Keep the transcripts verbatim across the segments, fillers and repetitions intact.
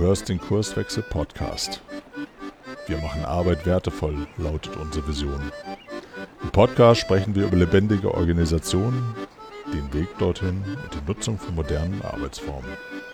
hörst den Kurswechsel Podcast. Wir machen Arbeit wertevoll, lautet unsere Vision. Im Podcast sprechen wir über lebendige Organisationen, den Weg dorthin und die Nutzung von modernen Arbeitsformen.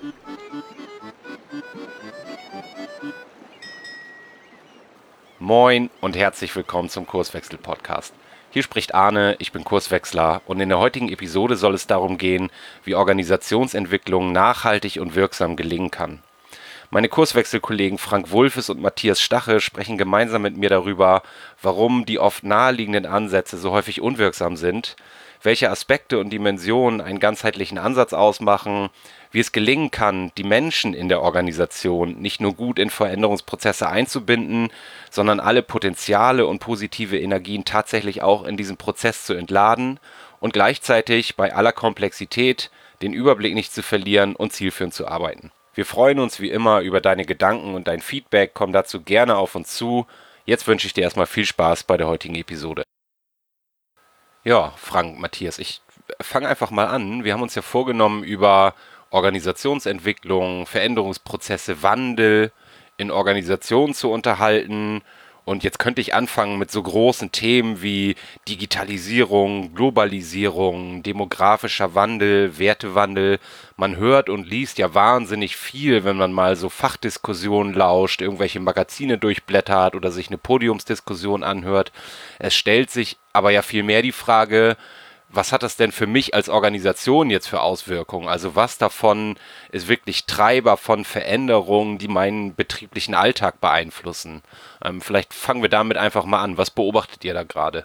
Moin und herzlich willkommen zum Kurswechsel Podcast. Hier spricht Arne, ich bin Kurswechsler und in der heutigen Episode soll es darum gehen, wie Organisationsentwicklung nachhaltig und wirksam gelingen kann. Meine Kurswechselkollegen Frank Wulfes und Matthias Stache sprechen gemeinsam mit mir darüber, warum die oft naheliegenden Ansätze so häufig unwirksam sind, welche Aspekte und Dimensionen einen ganzheitlichen Ansatz ausmachen, wie es gelingen kann, die Menschen in der Organisation nicht nur gut in Veränderungsprozesse einzubinden, sondern alle Potenziale und positive Energien tatsächlich auch in diesem Prozess zu entladen und gleichzeitig bei aller Komplexität den Überblick nicht zu verlieren und zielführend zu arbeiten. Wir freuen uns wie immer über deine Gedanken und dein Feedback, komm dazu gerne auf uns zu. Jetzt wünsche ich dir erstmal viel Spaß bei der heutigen Episode. Ja, Frank, Matthias, ich fange einfach mal an. Wir haben uns ja vorgenommen, über Organisationsentwicklung, Veränderungsprozesse, Wandel in Organisationen zu unterhalten. Und jetzt könnte ich anfangen mit so großen Themen wie Digitalisierung, Globalisierung, demografischer Wandel, Wertewandel. Man hört und liest ja wahnsinnig viel, wenn man mal so Fachdiskussionen lauscht, irgendwelche Magazine durchblättert oder sich eine Podiumsdiskussion anhört. Es stellt sich aber ja viel mehr die Frage, was hat das denn für mich als Organisation jetzt für Auswirkungen? Also was davon ist wirklich Treiber von Veränderungen, die meinen betrieblichen Alltag beeinflussen? Ähm, vielleicht fangen wir damit einfach mal an. Was beobachtet ihr da gerade?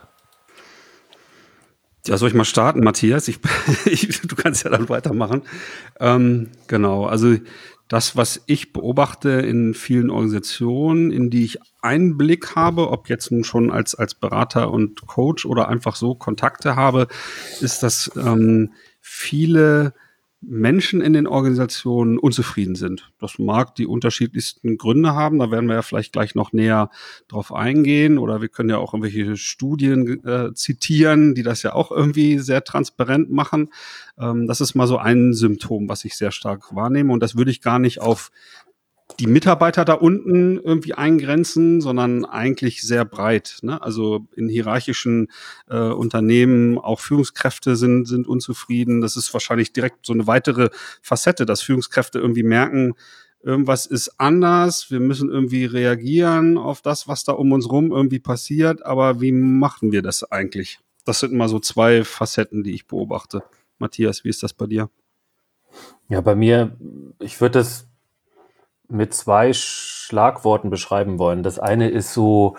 Ja, soll ich mal starten, Matthias? Ich, ich, du kannst ja dann weitermachen. Ähm, genau, also das, was ich beobachte in vielen Organisationen, in die ich Einblick habe, ob jetzt nun schon als als Berater und Coach oder einfach so Kontakte habe, ist, dass ähm, viele Menschen in den Organisationen unzufrieden sind. Das mag die unterschiedlichsten Gründe haben, da werden wir ja vielleicht gleich noch näher drauf eingehen, oder wir können ja auch irgendwelche Studien äh, zitieren, die das ja auch irgendwie sehr transparent machen. Ähm, das ist mal so ein Symptom, was ich sehr stark wahrnehme, und das würde ich gar nicht auf die Mitarbeiter da unten irgendwie eingrenzen, sondern eigentlich sehr breit, ne? Also in hierarchischen äh, Unternehmen, auch Führungskräfte sind sind unzufrieden. Das ist wahrscheinlich direkt so eine weitere Facette, dass Führungskräfte irgendwie merken, irgendwas ist anders, wir müssen irgendwie reagieren auf das, was da um uns rum irgendwie passiert, aber wie machen wir das eigentlich? Das sind mal so zwei Facetten, die ich beobachte. Matthias, wie ist das bei dir? Ja, bei mir, ich würde das mit zwei Schlagworten beschreiben wollen. Das eine ist so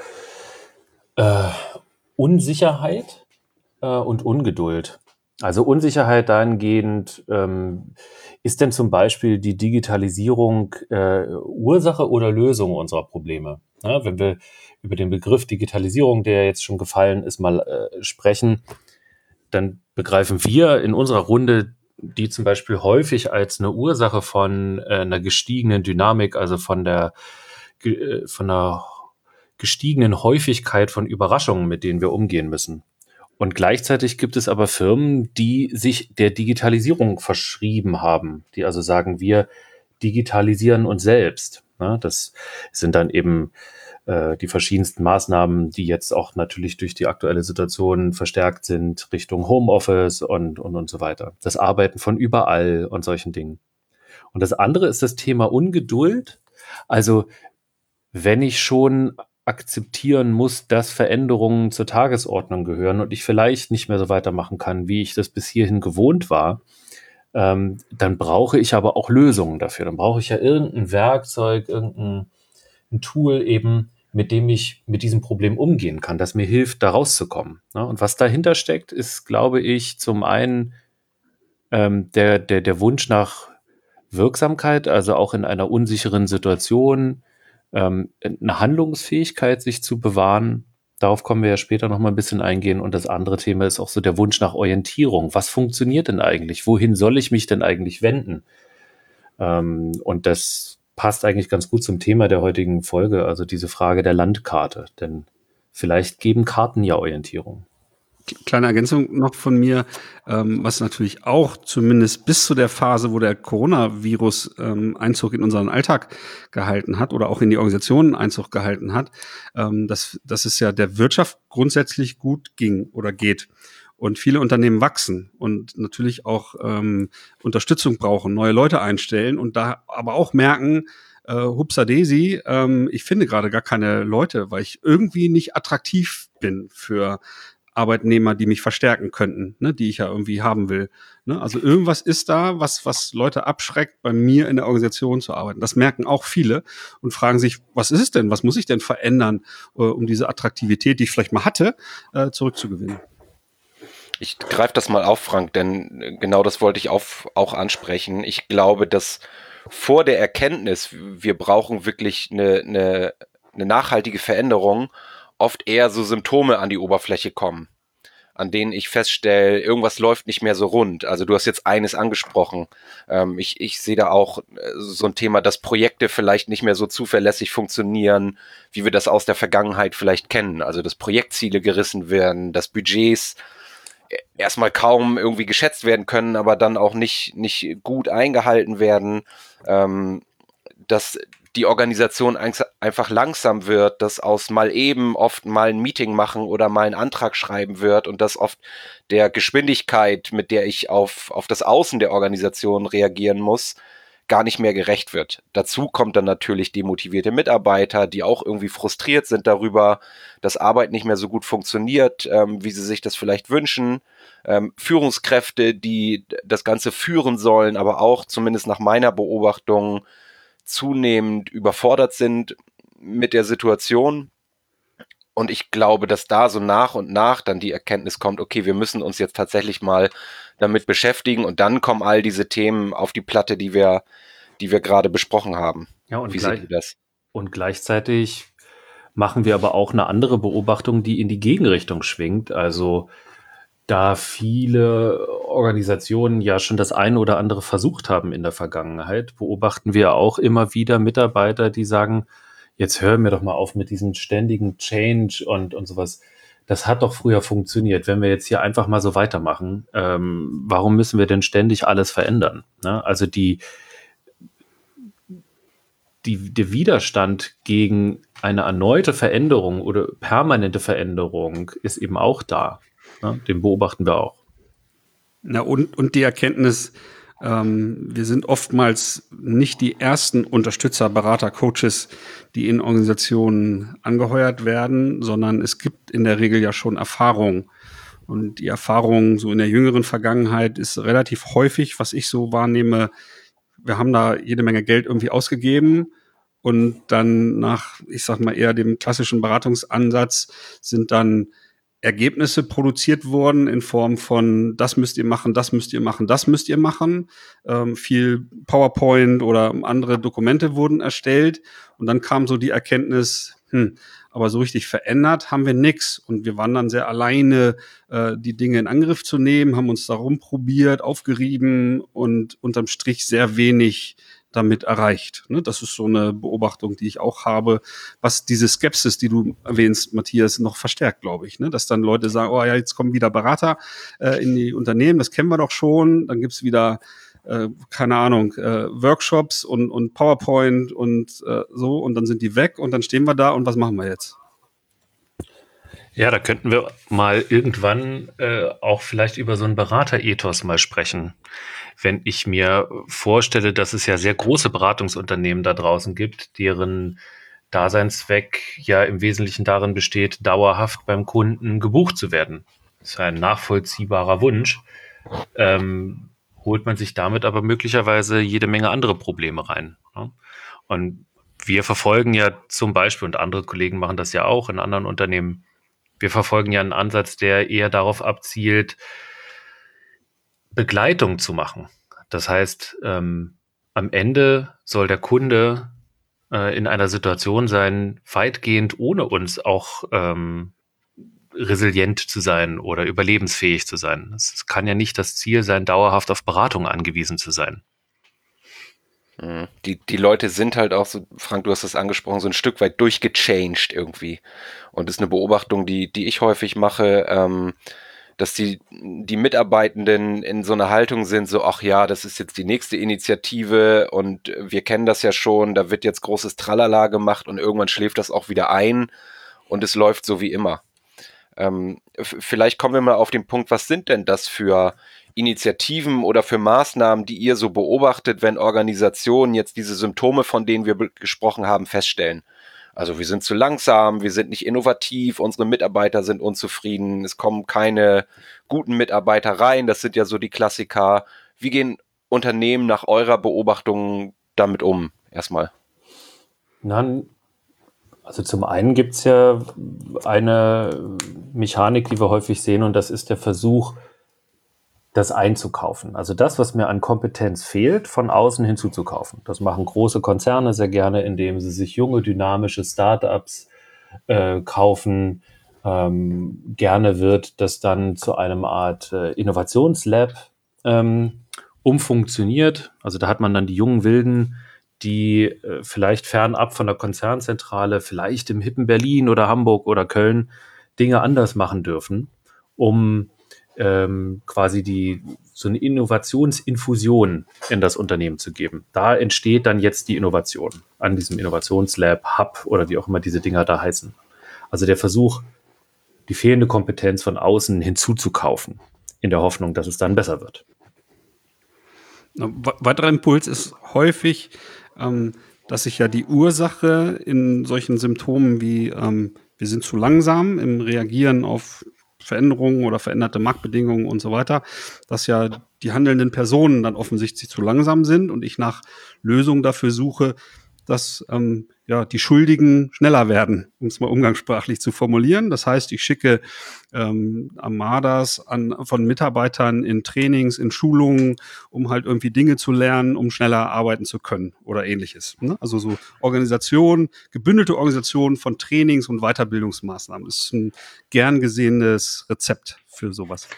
äh, Unsicherheit äh, und Ungeduld. Also Unsicherheit dahingehend, ähm, ist denn zum Beispiel die Digitalisierung äh, Ursache oder Lösung unserer Probleme? Ja, wenn wir über den Begriff Digitalisierung, der jetzt schon gefallen ist, mal äh, sprechen, dann begreifen wir in unserer Runde die zum Beispiel häufig als eine Ursache von äh, einer gestiegenen Dynamik, also von der ge, von einer gestiegenen Häufigkeit von Überraschungen, mit denen wir umgehen müssen. Und gleichzeitig gibt es aber Firmen, die sich der Digitalisierung verschrieben haben, die also sagen, wir digitalisieren uns selbst. Ja, das sind dann eben äh, die verschiedensten Maßnahmen, die jetzt auch natürlich durch die aktuelle Situation verstärkt sind, Richtung Homeoffice und, und, und so weiter. Das Arbeiten von überall und solchen Dingen. Und das andere ist das Thema Ungeduld. Also wenn ich schon akzeptieren muss, dass Veränderungen zur Tagesordnung gehören und ich vielleicht nicht mehr so weitermachen kann, wie ich das bis hierhin gewohnt war, ähm, dann brauche ich aber auch Lösungen dafür. Dann brauche ich ja irgendein Werkzeug, irgendein ein Tool eben, mit dem ich mit diesem Problem umgehen kann, das mir hilft, da rauszukommen. Und was dahinter steckt, ist, glaube ich, zum einen ähm, der, der, der Wunsch nach Wirksamkeit, also auch in einer unsicheren Situation ähm, eine Handlungsfähigkeit sich zu bewahren. Darauf kommen wir ja später noch mal ein bisschen eingehen. Und das andere Thema ist auch so der Wunsch nach Orientierung. Was funktioniert denn eigentlich? Wohin soll ich mich denn eigentlich wenden? Ähm, und das passt eigentlich ganz gut zum Thema der heutigen Folge, also diese Frage der Landkarte. Denn vielleicht geben Karten ja Orientierung. kleine Ergänzung noch von mir, ähm, was natürlich auch zumindest bis zu der Phase, wo der Coronavirus ähm, Einzug in unseren Alltag gehalten hat oder auch in die Organisationen Einzug gehalten hat, ähm, dass, dass es ja der Wirtschaft grundsätzlich gut ging oder geht. Und viele Unternehmen wachsen und natürlich auch ähm, Unterstützung brauchen, neue Leute einstellen und da aber auch merken, äh, hupsadesi, ähm, ich finde gerade gar keine Leute, weil ich irgendwie nicht attraktiv bin für Arbeitnehmer, die mich verstärken könnten, ne, die ich ja irgendwie haben will. Ne? Also irgendwas ist da, was, was Leute abschreckt, bei mir in der Organisation zu arbeiten. Das merken auch viele und fragen sich, was ist es denn? Was muss ich denn verändern, äh, um diese Attraktivität, die ich vielleicht mal hatte, äh, zurückzugewinnen? Ich greife das mal auf, Frank, denn genau das wollte ich auf, auch ansprechen. Ich glaube, dass vor der Erkenntnis, wir brauchen wirklich eine, eine, eine nachhaltige Veränderung, oft eher so Symptome an die Oberfläche kommen, an denen ich feststelle, irgendwas läuft nicht mehr so rund. Also du hast jetzt eines angesprochen. Ähm, ich, ich sehe da auch äh, so ein Thema, dass Projekte vielleicht nicht mehr so zuverlässig funktionieren, wie wir das aus der Vergangenheit vielleicht kennen. Also dass Projektziele gerissen werden, dass Budgets erstmal kaum irgendwie geschätzt werden können, aber dann auch nicht, nicht gut eingehalten werden, ähm, dass die Organisation einfach langsam wird, dass aus mal eben oft mal ein Meeting machen oder mal einen Antrag schreiben wird und dass oft der Geschwindigkeit, mit der ich auf, auf das Außen der Organisation reagieren muss, gar nicht mehr gerecht wird. Dazu kommt dann natürlich demotivierte Mitarbeiter, die auch irgendwie frustriert sind darüber, dass Arbeit nicht mehr so gut funktioniert, ähm, wie sie sich das vielleicht wünschen. Ähm, Führungskräfte, die das Ganze führen sollen, aber auch zumindest nach meiner Beobachtung zunehmend überfordert sind mit der Situation. Und ich glaube, dass da so nach und nach dann die Erkenntnis kommt, okay, wir müssen uns jetzt tatsächlich mal damit beschäftigen und dann kommen all diese Themen auf die Platte, die wir, die wir gerade besprochen haben. Ja, und, Wie gleich, seht ihr das? und gleichzeitig machen wir aber auch eine andere Beobachtung, die in die Gegenrichtung schwingt. Also da viele Organisationen ja schon das eine oder andere versucht haben in der Vergangenheit, beobachten wir auch immer wieder Mitarbeiter, die sagen, jetzt hör mir doch mal auf mit diesem ständigen Change und, und sowas. Das hat doch früher funktioniert. Wenn wir jetzt hier einfach mal so weitermachen, ähm, warum müssen wir denn ständig alles verändern? Ne? Also die, die, der Widerstand gegen eine erneute Veränderung oder permanente Veränderung ist eben auch da. Ne? Den beobachten wir auch. Na und, und die Erkenntnis, ähm, wir sind oftmals nicht die ersten Unterstützer, Berater, Coaches, die in Organisationen angeheuert werden, sondern es gibt in der Regel ja schon Erfahrung. Und die Erfahrung so in der jüngeren Vergangenheit ist relativ häufig, was ich so wahrnehme, wir haben da jede Menge Geld irgendwie ausgegeben und dann nach, ich sag mal eher dem klassischen Beratungsansatz sind dann Ergebnisse produziert wurden in Form von, das müsst ihr machen, das müsst ihr machen, das müsst ihr machen. Ähm, viel PowerPoint oder andere Dokumente wurden erstellt und dann kam so die Erkenntnis, hm, aber so richtig verändert haben wir nix und wir waren dann sehr alleine, äh, die Dinge in Angriff zu nehmen, haben uns da rumprobiert, aufgerieben und unterm Strich sehr wenig damit erreicht. Ne? Das ist so eine Beobachtung, die ich auch habe, was diese Skepsis, die du erwähnst, Matthias, noch verstärkt, glaube ich. Ne? Dass dann Leute sagen, oh ja, jetzt kommen wieder Berater äh, in die Unternehmen, das kennen wir doch schon, dann gibt's wieder äh, keine Ahnung, äh, Workshops und, und PowerPoint und äh, so und dann sind die weg und dann stehen wir da und was machen wir jetzt? Ja, da könnten wir mal irgendwann äh, auch vielleicht über so einen Beraterethos mal sprechen. Wenn ich mir vorstelle, dass es ja sehr große Beratungsunternehmen da draußen gibt, deren Daseinszweck ja im Wesentlichen darin besteht, dauerhaft beim Kunden gebucht zu werden. Das ist ein nachvollziehbarer Wunsch. Ähm, holt man sich damit aber möglicherweise jede Menge andere Probleme rein. Ne? Und wir verfolgen ja zum Beispiel, und andere Kollegen machen das ja auch in anderen Unternehmen, wir verfolgen ja einen Ansatz, der eher darauf abzielt, Begleitung zu machen. Das heißt, ähm, am Ende soll der Kunde äh, in einer Situation sein, weitgehend ohne uns auch ähm, resilient zu sein oder überlebensfähig zu sein. Es kann ja nicht das Ziel sein, dauerhaft auf Beratung angewiesen zu sein. Die, die Leute sind halt auch so, Frank, du hast das angesprochen, so ein Stück weit durchgechanged irgendwie. Und das ist eine Beobachtung, die, die ich häufig mache. Ähm, dass die, die Mitarbeitenden in so einer Haltung sind, so, ach ja, das ist jetzt die nächste Initiative und wir kennen das ja schon, da wird jetzt großes Tralala gemacht und irgendwann schläft das auch wieder ein und es läuft so wie immer. Ähm, f- vielleicht kommen wir mal auf den Punkt, was sind denn das für Initiativen oder für Maßnahmen, die ihr so beobachtet, wenn Organisationen jetzt diese Symptome, von denen wir be- gesprochen haben, feststellen? Also wir sind zu langsam, wir sind nicht innovativ, unsere Mitarbeiter sind unzufrieden, es kommen keine guten Mitarbeiter rein, das sind ja so die Klassiker. Wie gehen Unternehmen nach eurer Beobachtung damit um? Erstmal. Na, also zum einen gibt es ja eine Mechanik, die wir häufig sehen, und das ist der Versuch, das einzukaufen. Also das, was mir an Kompetenz fehlt, von außen hinzuzukaufen. Das machen große Konzerne sehr gerne, indem sie sich junge, dynamische Startups äh, kaufen. Ähm, gerne wird das dann zu einem Art äh, Innovationslab ähm, umfunktioniert. Also da hat man dann die jungen Wilden, die äh, vielleicht fernab von der Konzernzentrale, vielleicht im hippen Berlin oder Hamburg oder Köln Dinge anders machen dürfen, um ähm, quasi die so eine Innovationsinfusion in das Unternehmen zu geben. Da entsteht dann jetzt die Innovation an diesem Innovationslab, Hub oder wie auch immer diese Dinger da heißen. Also der Versuch, die fehlende Kompetenz von außen hinzuzukaufen, in der Hoffnung, dass es dann besser wird. Ein weiterer Impuls ist häufig, ähm, dass sich ja die Ursache in solchen Symptomen wie ähm, wir sind zu langsam im Reagieren auf Veränderungen oder veränderte Marktbedingungen und so weiter, dass ja die handelnden Personen dann offensichtlich zu langsam sind und ich nach Lösungen dafür suche, dass ähm, ja, die Schuldigen schneller werden, um es mal umgangssprachlich zu formulieren. Das heißt, ich schicke ähm, Armadas an, von Mitarbeitern in Trainings, in Schulungen, um halt irgendwie Dinge zu lernen, um schneller arbeiten zu können oder ähnliches. Ne? Also so Organisation, gebündelte Organisation von Trainings und Weiterbildungsmaßnahmen. Das ist ein gern gesehenes Rezept für sowas.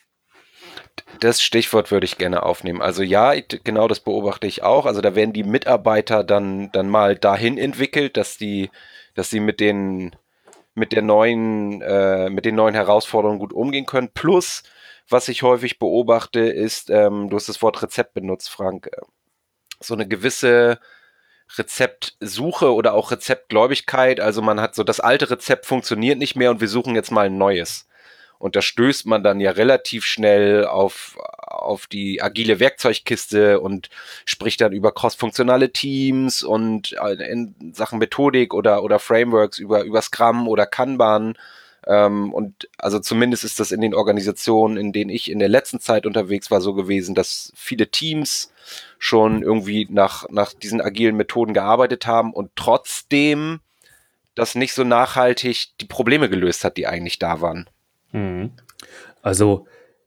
Das Stichwort würde ich gerne aufnehmen. Also ja, genau das beobachte ich auch. Also da werden die Mitarbeiter dann, dann mal dahin entwickelt, dass die, dass sie mit den, mit der neuen, äh, mit den neuen Herausforderungen gut umgehen können. Plus, was ich häufig beobachte, ist, ähm, du hast das Wort Rezept benutzt, Frank, so eine gewisse Rezeptsuche oder auch Rezeptgläubigkeit. Also man hat so, das alte Rezept funktioniert nicht mehr und wir suchen jetzt mal ein neues. Und da stößt man dann ja relativ schnell auf, auf die agile Werkzeugkiste und spricht dann über cross-funktionale Teams und in Sachen Methodik oder, oder Frameworks über, über Scrum oder Kanban. Ähm, und also zumindest ist das in den Organisationen, in denen ich in der letzten Zeit unterwegs war, so gewesen, dass viele Teams schon irgendwie nach, nach diesen agilen Methoden gearbeitet haben und trotzdem das nicht so nachhaltig die Probleme gelöst hat, die eigentlich da waren. Also,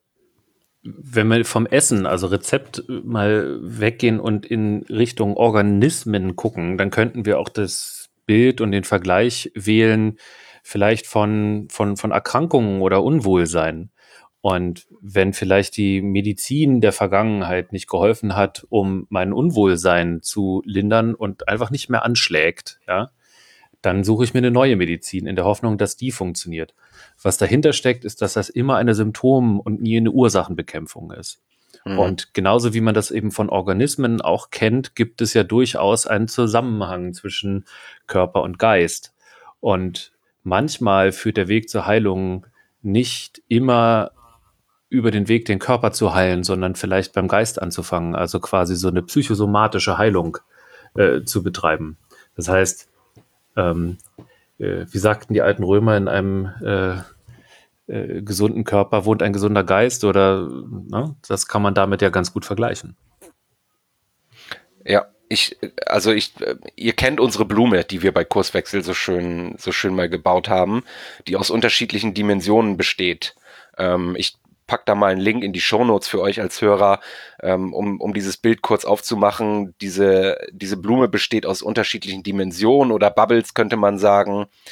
wenn wir vom Essen, also Rezept mal weggehen und in Richtung Organismen gucken, dann könnten wir auch das Bild und den Vergleich wählen, vielleicht von, von, von Erkrankungen oder Unwohlsein. Und wenn vielleicht die Medizin der Vergangenheit nicht geholfen hat, um mein Unwohlsein zu lindern und einfach nicht mehr anschlägt, ja, dann suche ich mir eine neue Medizin in der Hoffnung, dass die funktioniert. Was dahinter steckt, ist, dass das immer eine Symptom- und nie eine Ursachenbekämpfung ist. Mhm. Und genauso wie man das eben von Organismen auch kennt, gibt es ja durchaus einen Zusammenhang zwischen Körper und Geist. Und manchmal führt der Weg zur Heilung nicht immer über den Weg, den Körper zu heilen, sondern vielleicht beim Geist anzufangen, also quasi so eine psychosomatische Heilung äh, zu betreiben. Das heißt, ähm, äh, wie sagten die alten Römer, in einem äh, äh, gesunden Körper wohnt ein gesunder Geist, oder ne, das kann man damit ja ganz gut vergleichen. Ja, ich, also ich, ihr kennt unsere Blume, die wir bei Kurswechsel so schön, so schön mal gebaut haben, die aus unterschiedlichen Dimensionen besteht. Ähm, ich pack da mal einen Link in die Shownotes für euch als Hörer, ähm, um, um dieses Bild kurz aufzumachen. Diese, diese Blume besteht aus unterschiedlichen Dimensionen oder Bubbles, könnte man sagen.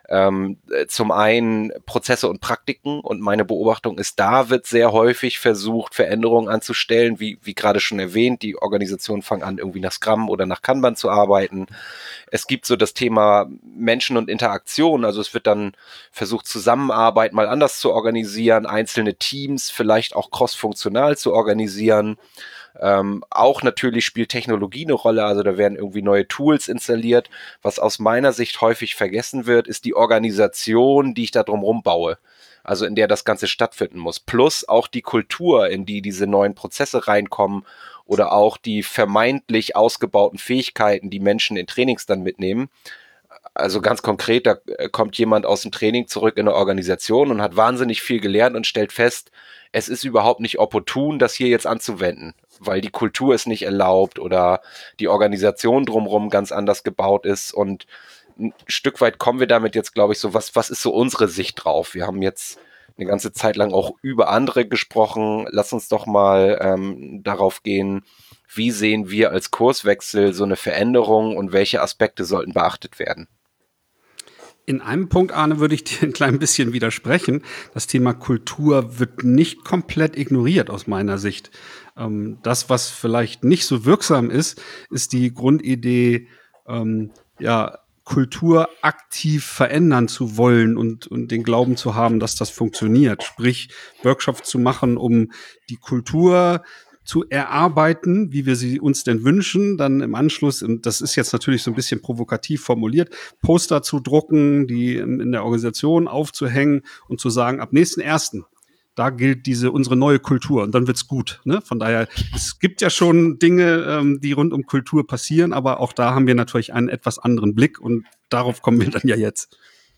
Ähm, zum einen Prozesse und Praktiken, und meine Beobachtung ist, da wird sehr häufig versucht, Veränderungen anzustellen, wie, wie gerade schon erwähnt, die Organisationen fangen an, irgendwie nach Scrum oder nach Kanban zu arbeiten. Es gibt so das Thema Menschen und Interaktion, also es wird dann versucht, Zusammenarbeit mal anders zu organisieren, einzelne Teams vielleicht auch cross-funktional zu organisieren. Ähm, auch natürlich spielt Technologie eine Rolle, also da werden irgendwie neue Tools installiert. Was aus meiner Sicht häufig vergessen wird, ist die Organisation, die ich da drumherum baue, also in der das Ganze stattfinden muss. Plus auch die Kultur, in die diese neuen Prozesse reinkommen, oder auch die vermeintlich ausgebauten Fähigkeiten, die Menschen in Trainings dann mitnehmen. Also ganz konkret, da kommt jemand aus dem Training zurück in eine Organisation und hat wahnsinnig viel gelernt und stellt fest, es ist überhaupt nicht opportun, das hier jetzt anzuwenden, weil die Kultur es nicht erlaubt oder die Organisation drumherum ganz anders gebaut ist. Und ein Stück weit kommen wir damit jetzt, glaube ich, so, was, was ist so unsere Sicht drauf? Wir haben jetzt eine ganze Zeit lang auch über andere gesprochen. Lass uns doch mal ähm, darauf gehen, wie sehen wir als Kurswechsel so eine Veränderung und welche Aspekte sollten beachtet werden? In einem Punkt, Arne, würde ich dir ein klein bisschen widersprechen. Das Thema Kultur wird nicht komplett ignoriert aus meiner Sicht. Ähm, das, was vielleicht nicht so wirksam ist, ist die Grundidee, ähm, ja, Kultur aktiv verändern zu wollen und, und den Glauben zu haben, dass das funktioniert. Sprich, Workshops zu machen, um die Kultur zu erarbeiten, wie wir sie uns denn wünschen, dann im Anschluss, und das ist jetzt natürlich so ein bisschen provokativ formuliert, Poster zu drucken, die in der Organisation aufzuhängen und zu sagen, ab nächsten ersten da gilt diese unsere neue Kultur und dann wird's gut. Ne? Von daher, es gibt ja schon Dinge, ähm, die rund um Kultur passieren, aber auch da haben wir natürlich einen etwas anderen Blick und darauf kommen wir dann ja jetzt.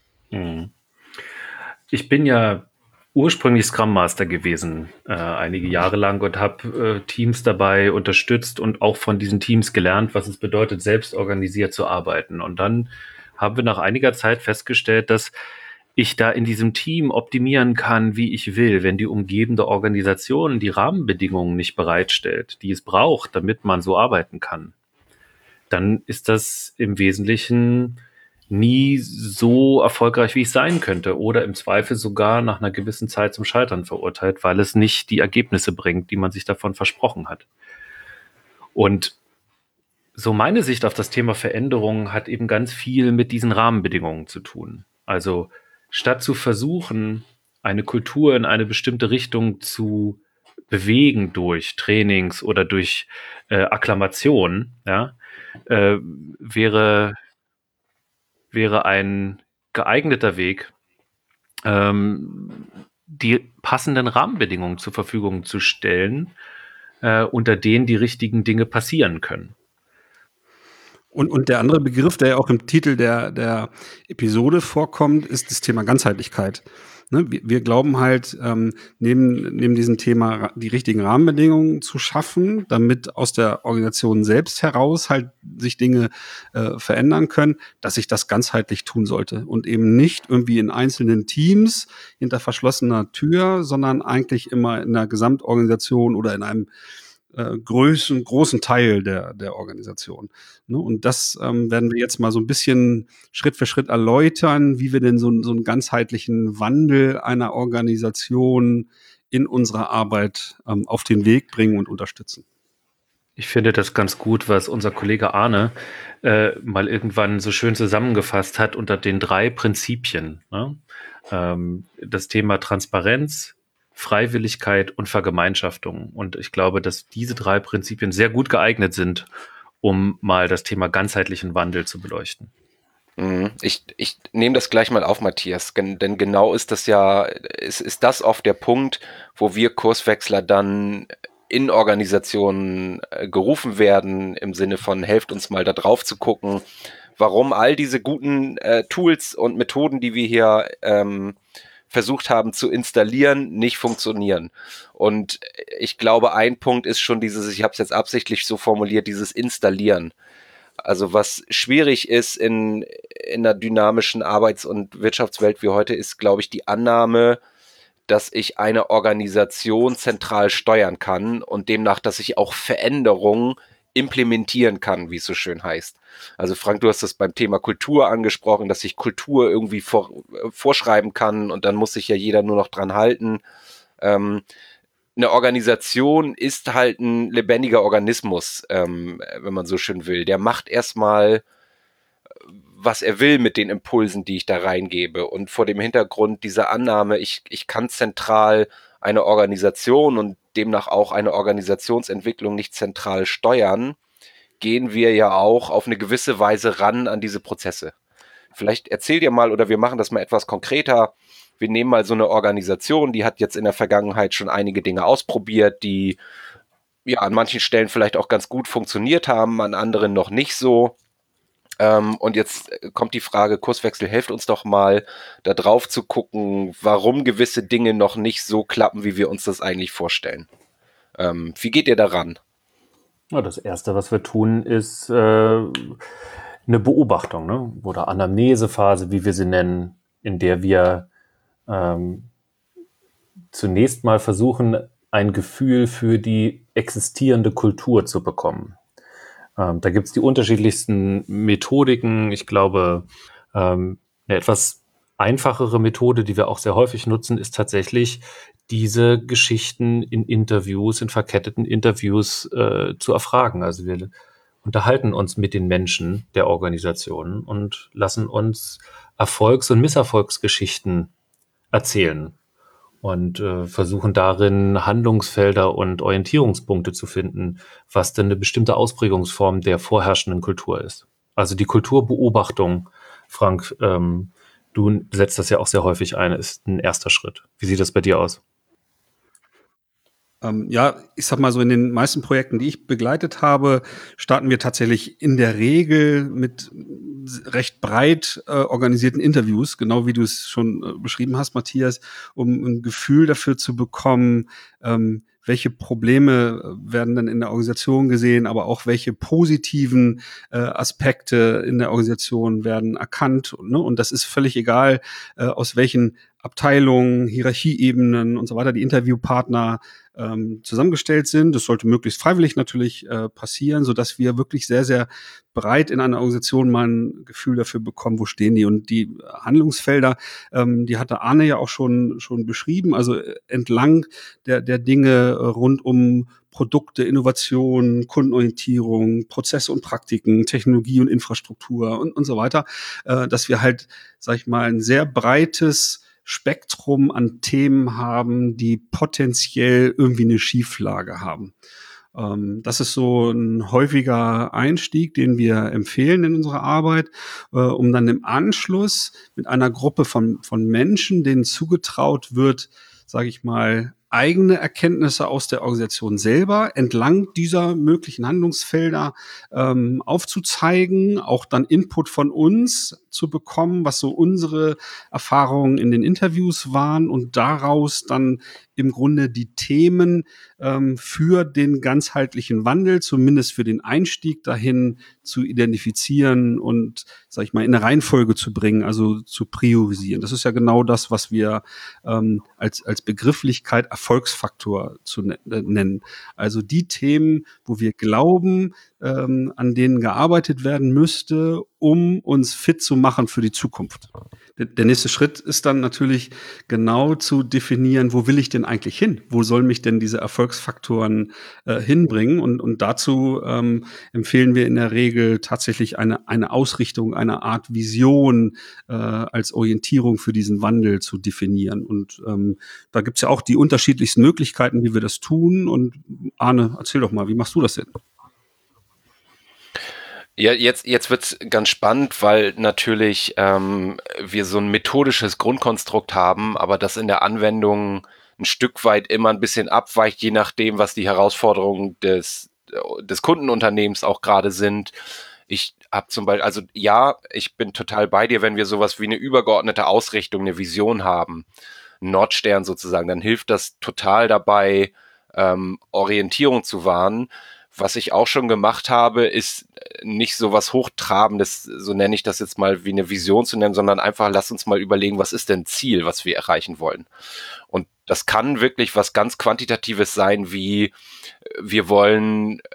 Ich bin ja ursprünglich Scrum Master gewesen, äh, einige Jahre lang, und habe äh, Teams dabei unterstützt und auch von diesen Teams gelernt, was es bedeutet, selbst organisiert zu arbeiten. Und dann haben wir nach einiger Zeit festgestellt, dass ich da in diesem Team optimieren kann, wie ich will, wenn die umgebende Organisation die Rahmenbedingungen nicht bereitstellt, die es braucht, damit man so arbeiten kann. Dann ist das im Wesentlichen nie so erfolgreich, wie es sein könnte, oder im Zweifel sogar nach einer gewissen Zeit zum Scheitern verurteilt, weil es nicht die Ergebnisse bringt, die man sich davon versprochen hat. Und so meine Sicht auf das Thema Veränderung hat eben ganz viel mit diesen Rahmenbedingungen zu tun. Also statt zu versuchen, eine Kultur in eine bestimmte Richtung zu bewegen durch Trainings oder durch äh, Akklamation, ja, äh, wäre wäre ein geeigneter Weg, ähm, die passenden Rahmenbedingungen zur Verfügung zu stellen, äh, unter denen die richtigen Dinge passieren können. Und, und der andere Begriff, der ja auch im Titel der, der Episode vorkommt, ist das Thema Ganzheitlichkeit. Ne, wir, wir glauben halt, ähm, neben, neben diesem Thema die richtigen Rahmenbedingungen zu schaffen, damit aus der Organisation selbst heraus halt sich Dinge äh, verändern können, dass sich das ganzheitlich tun sollte und eben nicht irgendwie in einzelnen Teams hinter verschlossener Tür, sondern eigentlich immer in der Gesamtorganisation oder in einem äh, großen, großen Teil der, der Organisation. Ne? Und das ähm, werden wir jetzt mal so ein bisschen Schritt für Schritt erläutern, wie wir denn so, so einen ganzheitlichen Wandel einer Organisation in unserer Arbeit ähm, auf den Weg bringen und unterstützen. Ich finde das ganz gut, was unser Kollege Arne äh, mal irgendwann so schön zusammengefasst hat unter den drei Prinzipien. Ne? Ähm, das Thema Transparenz, Freiwilligkeit und Vergemeinschaftung. Und ich glaube, dass diese drei Prinzipien sehr gut geeignet sind, um mal das Thema ganzheitlichen Wandel zu beleuchten. Ich, ich nehme das gleich mal auf, Matthias, denn genau ist das ja, ist, ist das oft der Punkt, wo wir Kurswechsler dann in Organisationen gerufen werden, im Sinne von, helft uns mal da drauf zu gucken, warum all diese guten äh, Tools und Methoden, die wir hier ähm, versucht haben zu installieren, nicht funktionieren. Und ich glaube, ein Punkt ist schon dieses, ich habe es jetzt absichtlich so formuliert, dieses Installieren. Also was schwierig ist in, in einer dynamischen Arbeits- und Wirtschaftswelt wie heute, ist, glaube ich, die Annahme, dass ich eine Organisation zentral steuern kann und demnach, dass ich auch Veränderungen implementieren kann, wie es so schön heißt. Also Frank, du hast das beim Thema Kultur angesprochen, dass sich Kultur irgendwie vor, äh, vorschreiben kann und dann muss sich ja jeder nur noch dran halten. Ähm, eine Organisation ist halt ein lebendiger Organismus, ähm, wenn man so schön will. Der macht erstmal, was er will mit den Impulsen, die ich da reingebe. Und vor dem Hintergrund dieser Annahme, ich, ich kann zentral eine Organisation und demnach auch eine Organisationsentwicklung nicht zentral steuern, gehen wir ja auch auf eine gewisse Weise ran an diese Prozesse. Vielleicht erzähl dir mal, oder wir machen das mal etwas konkreter. Wir nehmen mal so eine Organisation, die hat jetzt in der Vergangenheit schon einige Dinge ausprobiert, die ja an manchen Stellen vielleicht auch ganz gut funktioniert haben, an anderen noch nicht so. Ähm, und jetzt kommt die Frage, Kurswechsel, helft uns doch mal, da drauf zu gucken, warum gewisse Dinge noch nicht so klappen, wie wir uns das eigentlich vorstellen. Ähm, wie geht ihr daran? Ja, das Erste, was wir tun, ist äh, eine Beobachtung, ne? Oder Anamnesephase, wie wir sie nennen, in der wir ähm, zunächst mal versuchen, ein Gefühl für die existierende Kultur zu bekommen. Ähm, da gibt es die unterschiedlichsten Methodiken. Ich glaube, ähm, eine etwas einfachere Methode, die wir auch sehr häufig nutzen, ist tatsächlich, diese Geschichten in Interviews, in verketteten Interviews äh, zu erfragen. Also wir unterhalten uns mit den Menschen der Organisationen und lassen uns Erfolgs- und Misserfolgsgeschichten erzählen und äh, versuchen darin Handlungsfelder und Orientierungspunkte zu finden, was denn eine bestimmte Ausprägungsform der vorherrschenden Kultur ist. Also die Kulturbeobachtung, Frank, ähm, du setzt das ja auch sehr häufig ein, ist ein erster Schritt. Wie sieht das bei dir aus? Ähm, ja, ich sag mal so, in den meisten Projekten, die ich begleitet habe, starten wir tatsächlich in der Regel mit recht breit äh, organisierten Interviews, genau wie du es schon äh, beschrieben hast, Matthias, um ein Gefühl dafür zu bekommen, ähm, welche Probleme werden denn in der Organisation gesehen, aber auch welche positiven äh, Aspekte in der Organisation werden erkannt. Ne? Und das ist völlig egal, äh, aus welchen Abteilungen, Hierarchieebenen und so weiter die Interviewpartner ähm, zusammengestellt sind. Das sollte möglichst freiwillig natürlich äh, passieren, so dass wir wirklich sehr, sehr breit in einer Organisation mal ein Gefühl dafür bekommen, wo stehen die. Und die Handlungsfelder, ähm, die hatte Arne ja auch schon schon beschrieben, also entlang der der Dinge rund um Produkte, Innovation, Kundenorientierung, Prozesse und Praktiken, Technologie und Infrastruktur und, und so weiter, äh, dass wir halt, sag ich mal, ein sehr breites Spektrum an Themen haben, die potenziell irgendwie eine Schieflage haben. Ähm, das ist so ein häufiger Einstieg, den wir empfehlen in unserer Arbeit, äh, um dann im Anschluss mit einer Gruppe von, von Menschen, denen zugetraut wird, sage ich mal, eigene Erkenntnisse aus der Organisation selber entlang dieser möglichen Handlungsfelder ähm, aufzuzeigen, auch dann Input von uns zu bekommen, was so unsere Erfahrungen in den Interviews waren und daraus dann im Grunde die Themen ähm, für den ganzheitlichen Wandel, zumindest für den Einstieg dahin zu identifizieren und, sag ich mal, in eine Reihenfolge zu bringen, also zu priorisieren. Das ist ja genau das, was wir ähm, als, als Begrifflichkeit Erfolgsfaktor zu ne- nennen. Also die Themen, wo wir glauben, ähm, an denen gearbeitet werden müsste, um uns fit zu machen für die Zukunft. Der, der nächste Schritt ist dann natürlich genau zu definieren, wo will ich denn eigentlich hin? Wo sollen mich denn diese Erfolgsfaktoren äh, hinbringen? Und, und dazu ähm, empfehlen wir in der Regel tatsächlich eine, eine Ausrichtung, eine Art Vision äh, als Orientierung für diesen Wandel zu definieren. Und ähm, da gibt's ja auch die unterschiedlichsten Möglichkeiten, wie wir das tun. Und Arne, erzähl doch mal, wie machst du das denn? Ja, jetzt, jetzt wird's ganz spannend, weil natürlich ähm, wir so ein methodisches Grundkonstrukt haben, aber das in der Anwendung ein Stück weit immer ein bisschen abweicht, je nachdem, was die Herausforderungen des, des Kundenunternehmens auch gerade sind. Ich habe zum Beispiel, also ja, ich bin total bei dir, wenn wir sowas wie eine übergeordnete Ausrichtung, eine Vision haben, einen Nordstern sozusagen, dann hilft das total dabei, ähm, Orientierung zu wahren. Was ich auch schon gemacht habe, ist nicht so was Hochtrabendes, so nenne ich das jetzt mal, wie eine Vision zu nennen, sondern einfach, lass uns mal überlegen, was ist denn Ziel, was wir erreichen wollen. Und das kann wirklich was ganz Quantitatives sein, wie wir wollen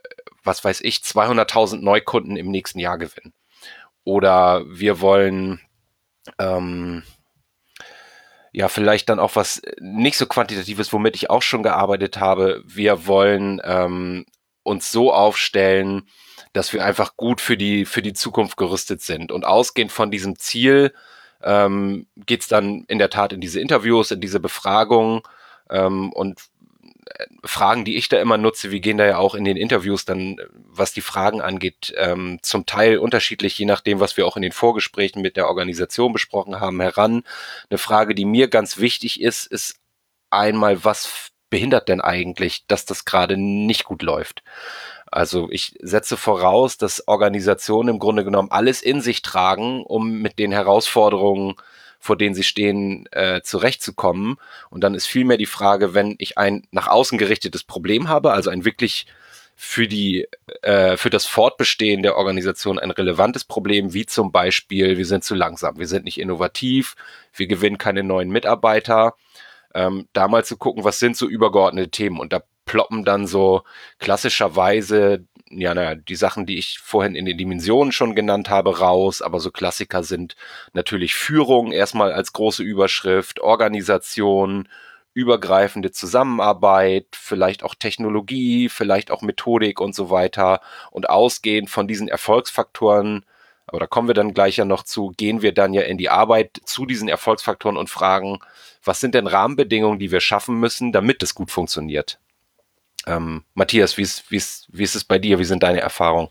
was weiß ich, zweihunderttausend Neukunden im nächsten Jahr gewinnen. Oder wir wollen ähm, ja vielleicht dann auch was nicht so Quantitatives, womit ich auch schon gearbeitet habe. Wir wollen ähm, uns so aufstellen, dass wir einfach gut für die für die Zukunft gerüstet sind. Und ausgehend von diesem Ziel ähm, geht es dann in der Tat in diese Interviews, in diese Befragungen ähm, und Fragen, die ich da immer nutze, wir gehen da ja auch in den Interviews dann, was die Fragen angeht, ähm, zum Teil unterschiedlich, je nachdem, was wir auch in den Vorgesprächen mit der Organisation besprochen haben, heran. Eine Frage, die mir ganz wichtig ist, ist einmal, was behindert denn eigentlich, dass das gerade nicht gut läuft? Also ich setze voraus, dass Organisationen im Grunde genommen alles in sich tragen, um mit den Herausforderungen, vor denen sie stehen, äh, zurechtzukommen. Und dann ist vielmehr die Frage, wenn ich ein nach außen gerichtetes Problem habe, also ein wirklich für die äh, für das Fortbestehen der Organisation ein relevantes Problem, wie zum Beispiel, wir sind zu langsam, wir sind nicht innovativ, wir gewinnen keine neuen Mitarbeiter, ähm, da mal zu gucken, was sind so übergeordnete Themen. Und da ploppen dann so klassischerweise ja, naja, die Sachen, die ich vorhin in den Dimensionen schon genannt habe, raus, aber so Klassiker sind natürlich Führung erstmal als große Überschrift, Organisation, übergreifende Zusammenarbeit, vielleicht auch Technologie, vielleicht auch Methodik und so weiter. Und ausgehend von diesen Erfolgsfaktoren, aber da kommen wir dann gleich ja noch zu, gehen wir dann ja in die Arbeit zu diesen Erfolgsfaktoren und fragen, was sind denn Rahmenbedingungen, die wir schaffen müssen, damit es gut funktioniert? Ähm, Matthias, wie ist, wie, ist, wie ist es bei dir? Wie sind deine Erfahrungen?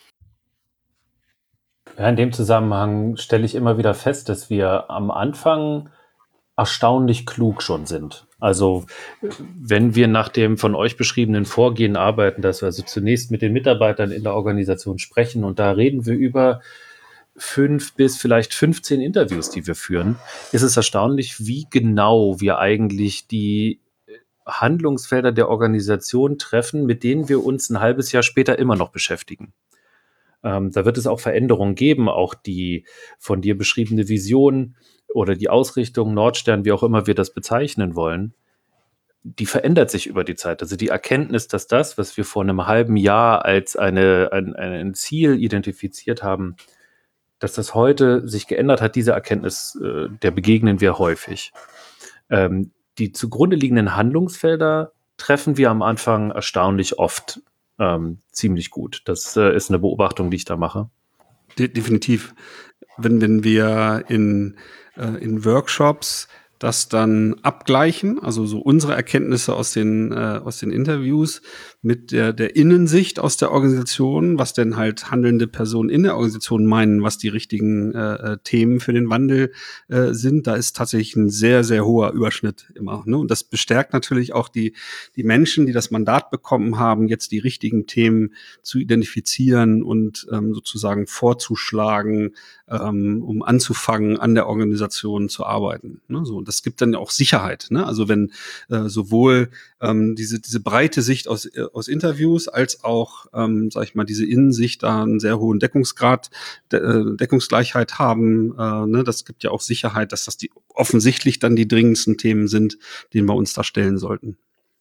Ja, in dem Zusammenhang stelle ich immer wieder fest, dass wir am Anfang erstaunlich klug schon sind. Also wenn wir nach dem von euch beschriebenen Vorgehen arbeiten, dass wir also zunächst mit den Mitarbeitern in der Organisation sprechen und da reden wir über fünf bis vielleicht fünfzehn Interviews, die wir führen, ist es erstaunlich, wie genau wir eigentlich die Handlungsfelder der Organisation treffen, mit denen wir uns ein halbes Jahr später immer noch beschäftigen. Ähm, da wird es auch Veränderungen geben, auch die von dir beschriebene Vision oder die Ausrichtung, Nordstern, wie auch immer wir das bezeichnen wollen, die verändert sich über die Zeit. Also die Erkenntnis, dass das, was wir vor einem halben Jahr als eine, ein, ein Ziel identifiziert haben, dass das heute sich geändert hat, diese Erkenntnis, äh, der begegnen wir häufig. Ähm, Die zugrunde liegenden Handlungsfelder treffen wir am Anfang erstaunlich oft ähm, ziemlich gut. Das äh, ist eine Beobachtung, die ich da mache. De- definitiv. Wenn, wenn wir in, äh, in Workshops das dann abgleichen, also so unsere Erkenntnisse aus den, äh, aus den Interviews mit der, der Innensicht aus der Organisation, was denn halt handelnde Personen in der Organisation meinen, was die richtigen äh, Themen für den Wandel äh, sind, da ist tatsächlich ein sehr, sehr hoher Überschnitt immer. Ne? Und das bestärkt natürlich auch die, die Menschen, die das Mandat bekommen haben, jetzt die richtigen Themen zu identifizieren und ähm, sozusagen vorzuschlagen, ähm, um anzufangen, an der Organisation zu arbeiten. Ne? So, und das gibt dann auch Sicherheit. Ne? Also wenn äh, sowohl ähm, diese, diese breite Sicht aus aus Interviews, als auch, ähm, sag ich mal, diese Innensicht da einen sehr hohen Deckungsgrad, De- äh, Deckungsgleichheit haben. Äh, ne? Das gibt ja auch Sicherheit, dass das die offensichtlich dann die dringendsten Themen sind, denen wir uns da stellen sollten.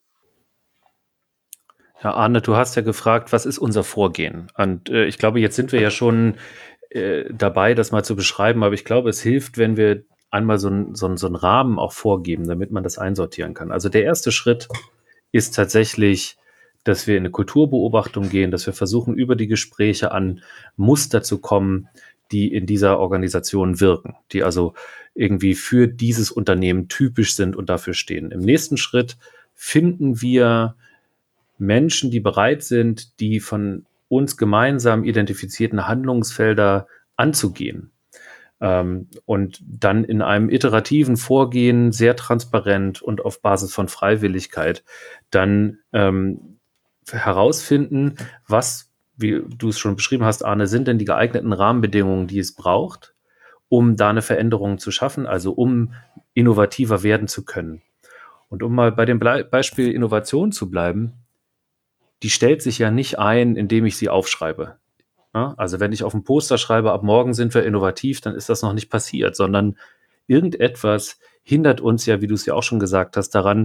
Ja, Arne, du hast ja gefragt, was ist unser Vorgehen? Und äh, ich glaube, jetzt sind wir ja schon äh, dabei, das mal zu beschreiben, aber ich glaube, es hilft, wenn wir einmal so, ein, so, ein, so einen Rahmen auch vorgeben, damit man das einsortieren kann. Also der erste Schritt ist tatsächlich, dass wir in eine Kulturbeobachtung gehen, dass wir versuchen, über die Gespräche an Muster zu kommen, die in dieser Organisation wirken, die also irgendwie für dieses Unternehmen typisch sind und dafür stehen. Im nächsten Schritt finden wir Menschen, die bereit sind, die von uns gemeinsam identifizierten Handlungsfelder anzugehen. Ähm, und dann in einem iterativen Vorgehen, sehr transparent und auf Basis von Freiwilligkeit, dann ähm, herausfinden, was, wie du es schon beschrieben hast, Arne, sind denn die geeigneten Rahmenbedingungen, die es braucht, um da eine Veränderung zu schaffen, also um innovativer werden zu können. Und um mal bei dem Ble- Beispiel Innovation zu bleiben, die stellt sich ja nicht ein, indem ich sie aufschreibe. Ja, also wenn ich auf dem Poster schreibe, ab morgen sind wir innovativ, dann ist das noch nicht passiert, sondern irgendetwas hindert uns ja, wie du es ja auch schon gesagt hast, daran,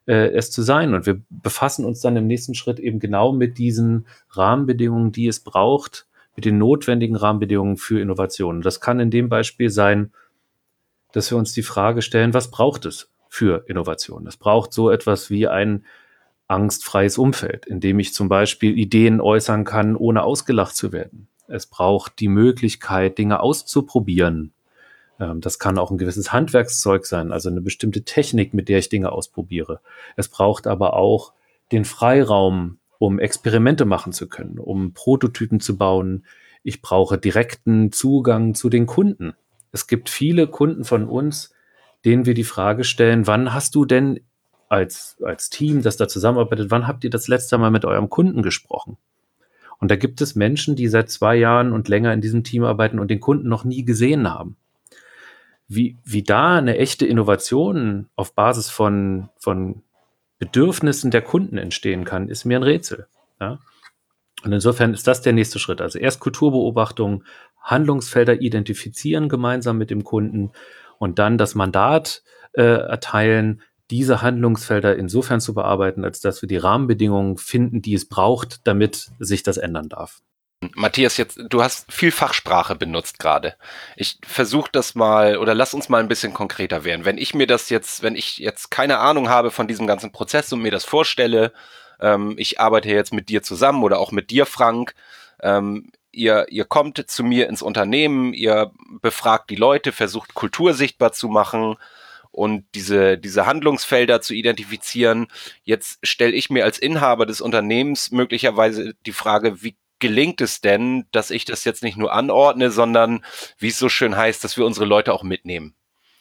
äh, es zu sein. Und wir befassen uns dann im nächsten Schritt eben genau mit diesen Rahmenbedingungen, die es braucht, mit den notwendigen Rahmenbedingungen für Innovationen. Das kann in dem Beispiel sein, dass wir uns die Frage stellen, was braucht es für Innovation? Es braucht so etwas wie ein angstfreies Umfeld, in dem ich zum Beispiel Ideen äußern kann, ohne ausgelacht zu werden. Es braucht die Möglichkeit, Dinge auszuprobieren. Das kann auch ein gewisses Handwerkszeug sein, also eine bestimmte Technik, mit der ich Dinge ausprobiere. Es braucht aber auch den Freiraum, um Experimente machen zu können, um Prototypen zu bauen. Ich brauche direkten Zugang zu den Kunden. Es gibt viele Kunden von uns, denen wir die Frage stellen, wann hast du denn als, als Team, das da zusammenarbeitet, wann habt ihr das letzte Mal mit eurem Kunden gesprochen? Und da gibt es Menschen, die seit zwei Jahren und länger in diesem Team arbeiten und den Kunden noch nie gesehen haben. Wie, wie da eine echte Innovation auf Basis von, von Bedürfnissen der Kunden entstehen kann, ist mir ein Rätsel. Ja? Und insofern ist das der nächste Schritt. Also erst Kulturbeobachtung, Handlungsfelder identifizieren gemeinsam mit dem Kunden und dann das Mandat äh, erteilen, diese Handlungsfelder insofern zu bearbeiten, als dass wir die Rahmenbedingungen finden, die es braucht, damit sich das ändern darf. Matthias, jetzt, du hast viel Fachsprache benutzt gerade. Ich versuche das mal, oder lass uns mal ein bisschen konkreter werden. Wenn ich mir das jetzt, wenn ich jetzt keine Ahnung habe von diesem ganzen Prozess und mir das vorstelle, ähm, ich arbeite jetzt mit dir zusammen oder auch mit dir, Frank, ähm, ihr, ihr kommt zu mir ins Unternehmen, ihr befragt die Leute, versucht Kultur sichtbar zu machen und diese, diese Handlungsfelder zu identifizieren. Jetzt stelle ich mir als Inhaber des Unternehmens möglicherweise die Frage, wie gelingt es denn, dass ich das jetzt nicht nur anordne, sondern, wie es so schön heißt, dass wir unsere Leute auch mitnehmen?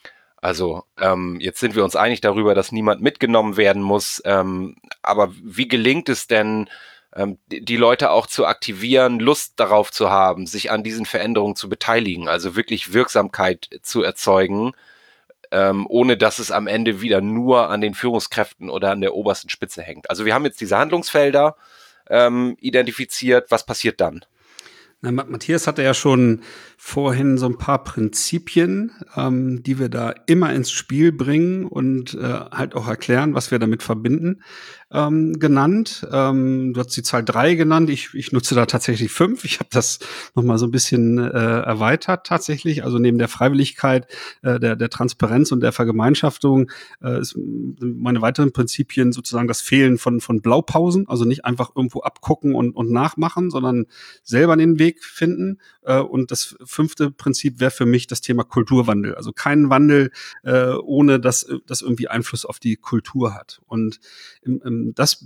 Also ähm, jetzt sind wir uns einig darüber, dass niemand mitgenommen werden muss, ähm, aber wie gelingt es denn, ähm, die, die Leute auch zu aktivieren, Lust darauf zu haben, sich an diesen Veränderungen zu beteiligen, also wirklich Wirksamkeit zu erzeugen, ähm, ohne dass es am Ende wieder nur an den Führungskräften oder an der obersten Spitze hängt. Also wir haben jetzt diese Handlungsfelder ähm, identifiziert. Was passiert dann? Na, Matthias hatte ja schon vorhin so ein paar Prinzipien, ähm, die wir da immer ins Spiel bringen und äh, halt auch erklären, was wir damit verbinden, ähm, genannt. Ähm, du hast die Zahl drei genannt. Ich, ich nutze da tatsächlich fünf. Ich habe das noch mal so ein bisschen äh, erweitert tatsächlich. Also neben der Freiwilligkeit, äh, der, der Transparenz und der Vergemeinschaftung äh, ist meine weiteren Prinzipien sozusagen das Fehlen von, von Blaupausen. Also nicht einfach irgendwo abgucken und, und nachmachen, sondern selber den Weg finden. Äh, und das fünfte Prinzip wäre für mich das Thema Kulturwandel. Also kein Wandel, äh, ohne dass das irgendwie Einfluss auf die Kultur hat. Und im, im, das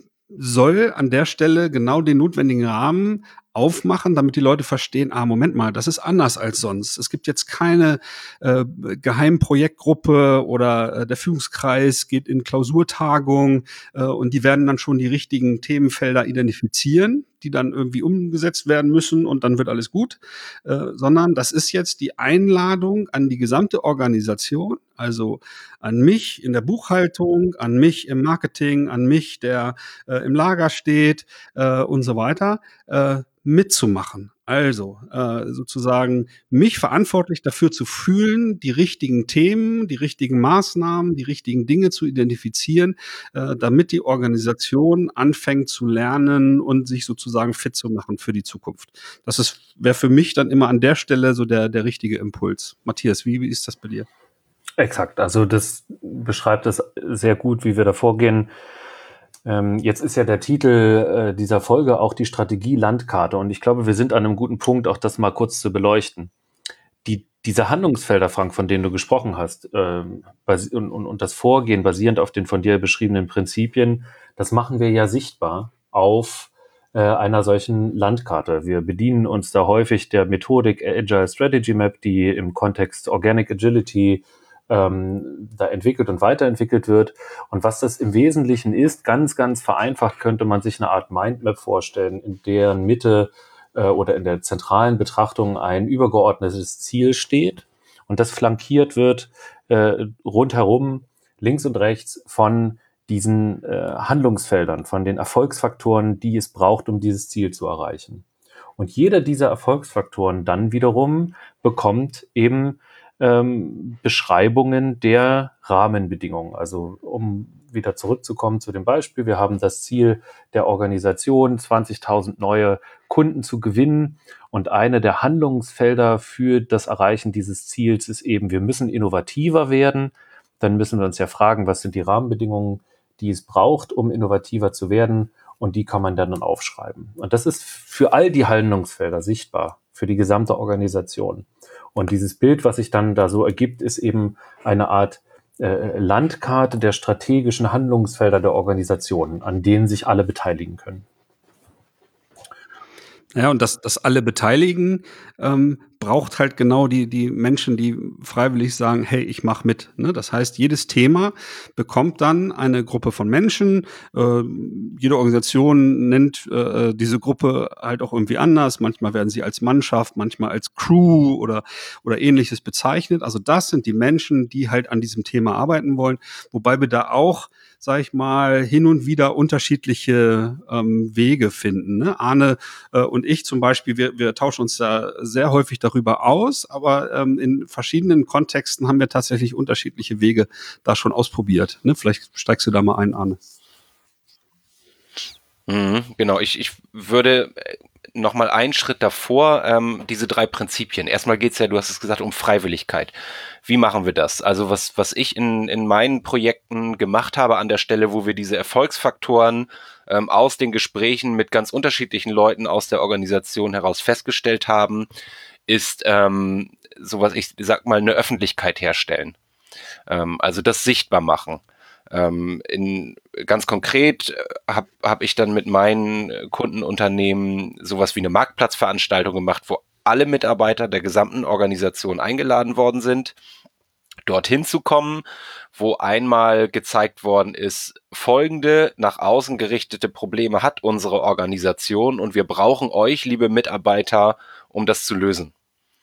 soll an der Stelle genau den notwendigen Rahmen aufmachen, damit die Leute verstehen, ah, Moment mal, das ist anders als sonst. Es gibt jetzt keine äh, Geheimprojektgruppe oder äh, der Führungskreis geht in Klausurtagung äh, und die werden dann schon die richtigen Themenfelder identifizieren, die dann irgendwie umgesetzt werden müssen und dann wird alles gut, äh, sondern das ist jetzt die Einladung an die gesamte Organisation, also an mich in der Buchhaltung, an mich im Marketing, an mich, der äh, im Lager steht äh, und so weiter, äh, mitzumachen. Also äh, sozusagen mich verantwortlich dafür zu fühlen, die richtigen Themen, die richtigen Maßnahmen, die richtigen Dinge zu identifizieren, äh, damit die Organisation anfängt zu lernen und sich sozusagen fit zu machen für die Zukunft. Das ist wäre für mich dann immer an der Stelle so der der richtige Impuls. Matthias, wie, wie ist das bei dir? Exakt, also das beschreibt es sehr gut, wie wir da vorgehen. Ähm, jetzt ist ja der Titel äh, dieser Folge auch die Strategie Landkarte und ich glaube, wir sind an einem guten Punkt, auch das mal kurz zu beleuchten. Die, diese Handlungsfelder, Frank, von denen du gesprochen hast, ähm, basi- und, und, und das Vorgehen basierend auf den von dir beschriebenen Prinzipien, das machen wir ja sichtbar auf äh, einer solchen Landkarte. Wir bedienen uns da häufig der Methodik Agile Strategy Map, die im Kontext Organic Agility ähm, da entwickelt und weiterentwickelt wird. Und was das im Wesentlichen ist, ganz, ganz vereinfacht könnte man sich eine Art Mindmap vorstellen, in deren Mitte äh, oder in der zentralen Betrachtung ein übergeordnetes Ziel steht und das flankiert wird äh, rundherum, links und rechts von diesen äh, Handlungsfeldern, von den Erfolgsfaktoren, die es braucht, um dieses Ziel zu erreichen. Und jeder dieser Erfolgsfaktoren dann wiederum bekommt eben ähm, Beschreibungen der Rahmenbedingungen. Also um wieder zurückzukommen zu dem Beispiel, wir haben das Ziel der Organisation, zwanzigtausend neue Kunden zu gewinnen. Und eine der Handlungsfelder für das Erreichen dieses Ziels ist eben, wir müssen innovativer werden. Dann müssen wir uns ja fragen, was sind die Rahmenbedingungen, die es braucht, um innovativer zu werden. Und die kann man dann aufschreiben. Und das ist für all die Handlungsfelder sichtbar, für die gesamte Organisation. Und dieses Bild, was sich dann da so ergibt, ist eben eine Art äh, Landkarte der strategischen Handlungsfelder der Organisation, an denen sich alle beteiligen können. Ja, und das, das alle beteiligen, ähm, braucht halt genau die, die Menschen, die freiwillig sagen, hey, ich mach mit. Ne? Das heißt, jedes Thema bekommt dann eine Gruppe von Menschen. Äh, jede Organisation nennt äh, diese Gruppe halt auch irgendwie anders. Manchmal werden sie als Mannschaft, manchmal als Crew oder, oder ähnliches bezeichnet. Also das sind die Menschen, die halt an diesem Thema arbeiten wollen. Wobei wir da auch, sag ich mal, hin und wieder unterschiedliche ähm, Wege finden. Ne? Arne äh, und ich zum Beispiel, wir, wir tauschen uns da sehr häufig darüber aus, aber ähm, in verschiedenen Kontexten haben wir tatsächlich unterschiedliche Wege da schon ausprobiert. Ne? Vielleicht steigst du da mal ein, Arne. Mhm, genau, ich, ich würde noch mal einen Schritt davor, ähm, diese drei Prinzipien. Erstmal geht's ja, du hast es gesagt, um Freiwilligkeit. Wie machen wir das? Also was, was ich in, in meinen Projekten gemacht habe an der Stelle, wo wir diese Erfolgsfaktoren ähm, aus den Gesprächen mit ganz unterschiedlichen Leuten aus der Organisation heraus festgestellt haben, ist ähm, sowas, ich sag mal, eine Öffentlichkeit herstellen. Ähm, also das sichtbar machen. Ähm, in, ganz konkret habe hab ich dann mit meinen Kundenunternehmen sowas wie eine Marktplatzveranstaltung gemacht, wo alle Mitarbeiter der gesamten Organisation eingeladen worden sind, dorthin zu kommen, wo einmal gezeigt worden ist, folgende nach außen gerichtete Probleme hat unsere Organisation und wir brauchen euch, liebe Mitarbeiter, um das zu lösen.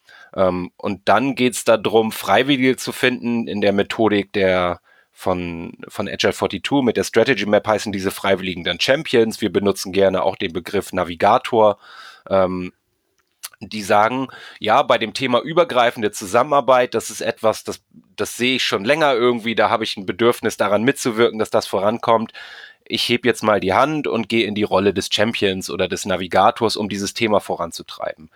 Ähm, und dann geht es darum, Freiwillige zu finden in der Methodik der von, von Agile zweiundvierzig mit der Strategy Map heißen diese Freiwilligen dann Champions. Wir benutzen gerne auch den Begriff Navigator. Ähm, die sagen, ja, bei dem Thema übergreifende Zusammenarbeit, das ist etwas, das, das sehe ich schon länger irgendwie, da habe ich ein Bedürfnis daran mitzuwirken, dass das vorankommt. Ich heb jetzt mal die Hand und gehe in die Rolle des Champions oder des Navigators, um dieses Thema voranzutreiben.